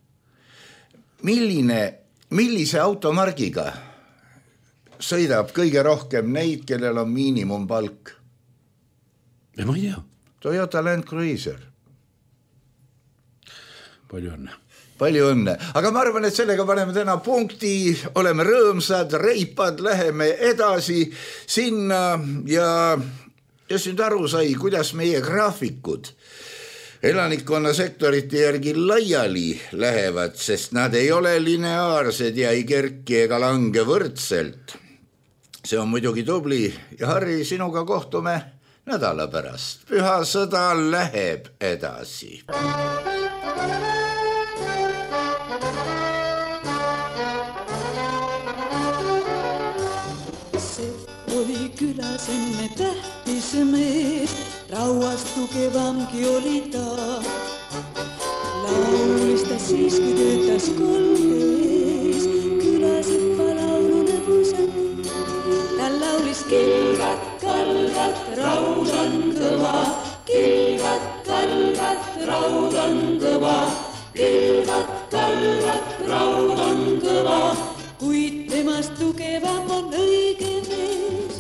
Millise automargiga sõidab kõige rohkem neid, kellel on miinimumpalk? Ma ei tea. Toyota Land Cruiser. Palju õnne. Palju õnne. Aga ma arvan, et sellega paneme täna punkti, oleme rõõmsad, reipad, läheme edasi sinna ja nüüd aru sai, kuidas meie graafikud elanikkonna sektorite järgi laiali lähevad, sest nad ei ole lineaarsed ja ei kerki ega lange võrdselt. See on muidugi tubli ja Harri, sinuga kohtume nädala pärast. Püha sõda läheb edasi. Külas enne tähtis mees, rauast tugevamgi oli ta. Laulis ta siis, kui töötas kolmes, külasippa laulu nõbusat. Ta laulis kilgat, kalgat, raud on kõva, kilgat, kalgat, raud on kõva, kilgat, kalgat, raud on kõva, kuid temast tugevam on õige mees.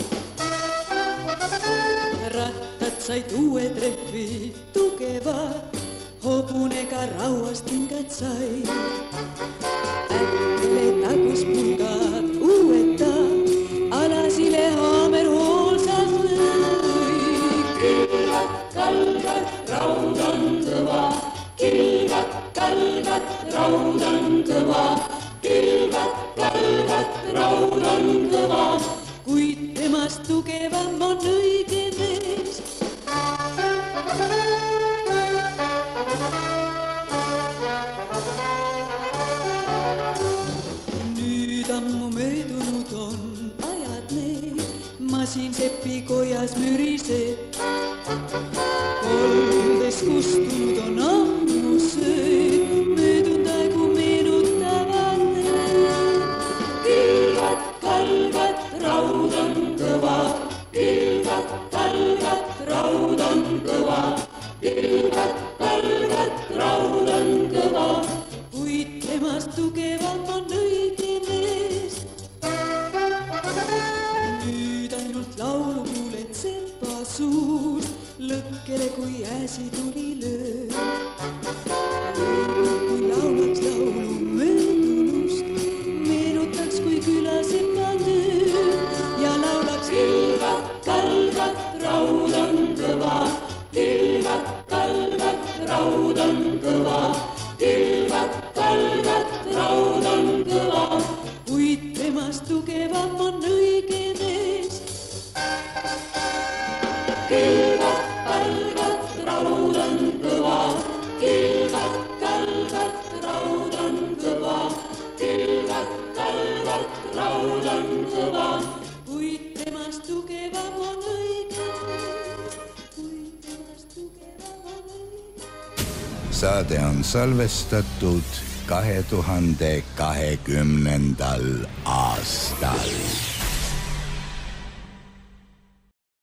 Rattad said uue trehvi tugevad, hobunega rauast hingad sai. Äkkele tagus pulgad uueta, alasile haamer hoolsad lõi. Kilgat, kalgat, raud on kõva, kilgat, kalgat, raud on kõva, kilgat, kalgat, raud on kõva, kuid temast tugevam on õige mees. Nüüd ammu möödunud on ajad need, masin sepi kojas müriseb. Koldes kustunud on ammu sööd, möödunud aegu meenutavad need. Kilgat, kalgat, raud on kõva, kilgat, kalgat, raud on kõva, kilgat, kalgat, raud on kõva, kuid temast tugevam on õige mees. Nüüd ainult laulu kuuled sepa suust, lõkkele kui äsi tuli löö. Kui laulaks laulu möödunust, meenutaks kui külasepa töö ja laulaks kilgat, kalgat, raud on kõva, kilgat, kalgat, raud on kõva, kilgat, kalgat, raud on kõva, kuid temast tugevam on õige mees. Kilgat, kalgat, raud on kõva, kilgat, kalgat, raud on kõva, kilgat, kalgat, raud on kõva, kuid temast tugevam on õige mees, kuid temast tugevam on õige mees. Saade on salvestatud 2020. aastal.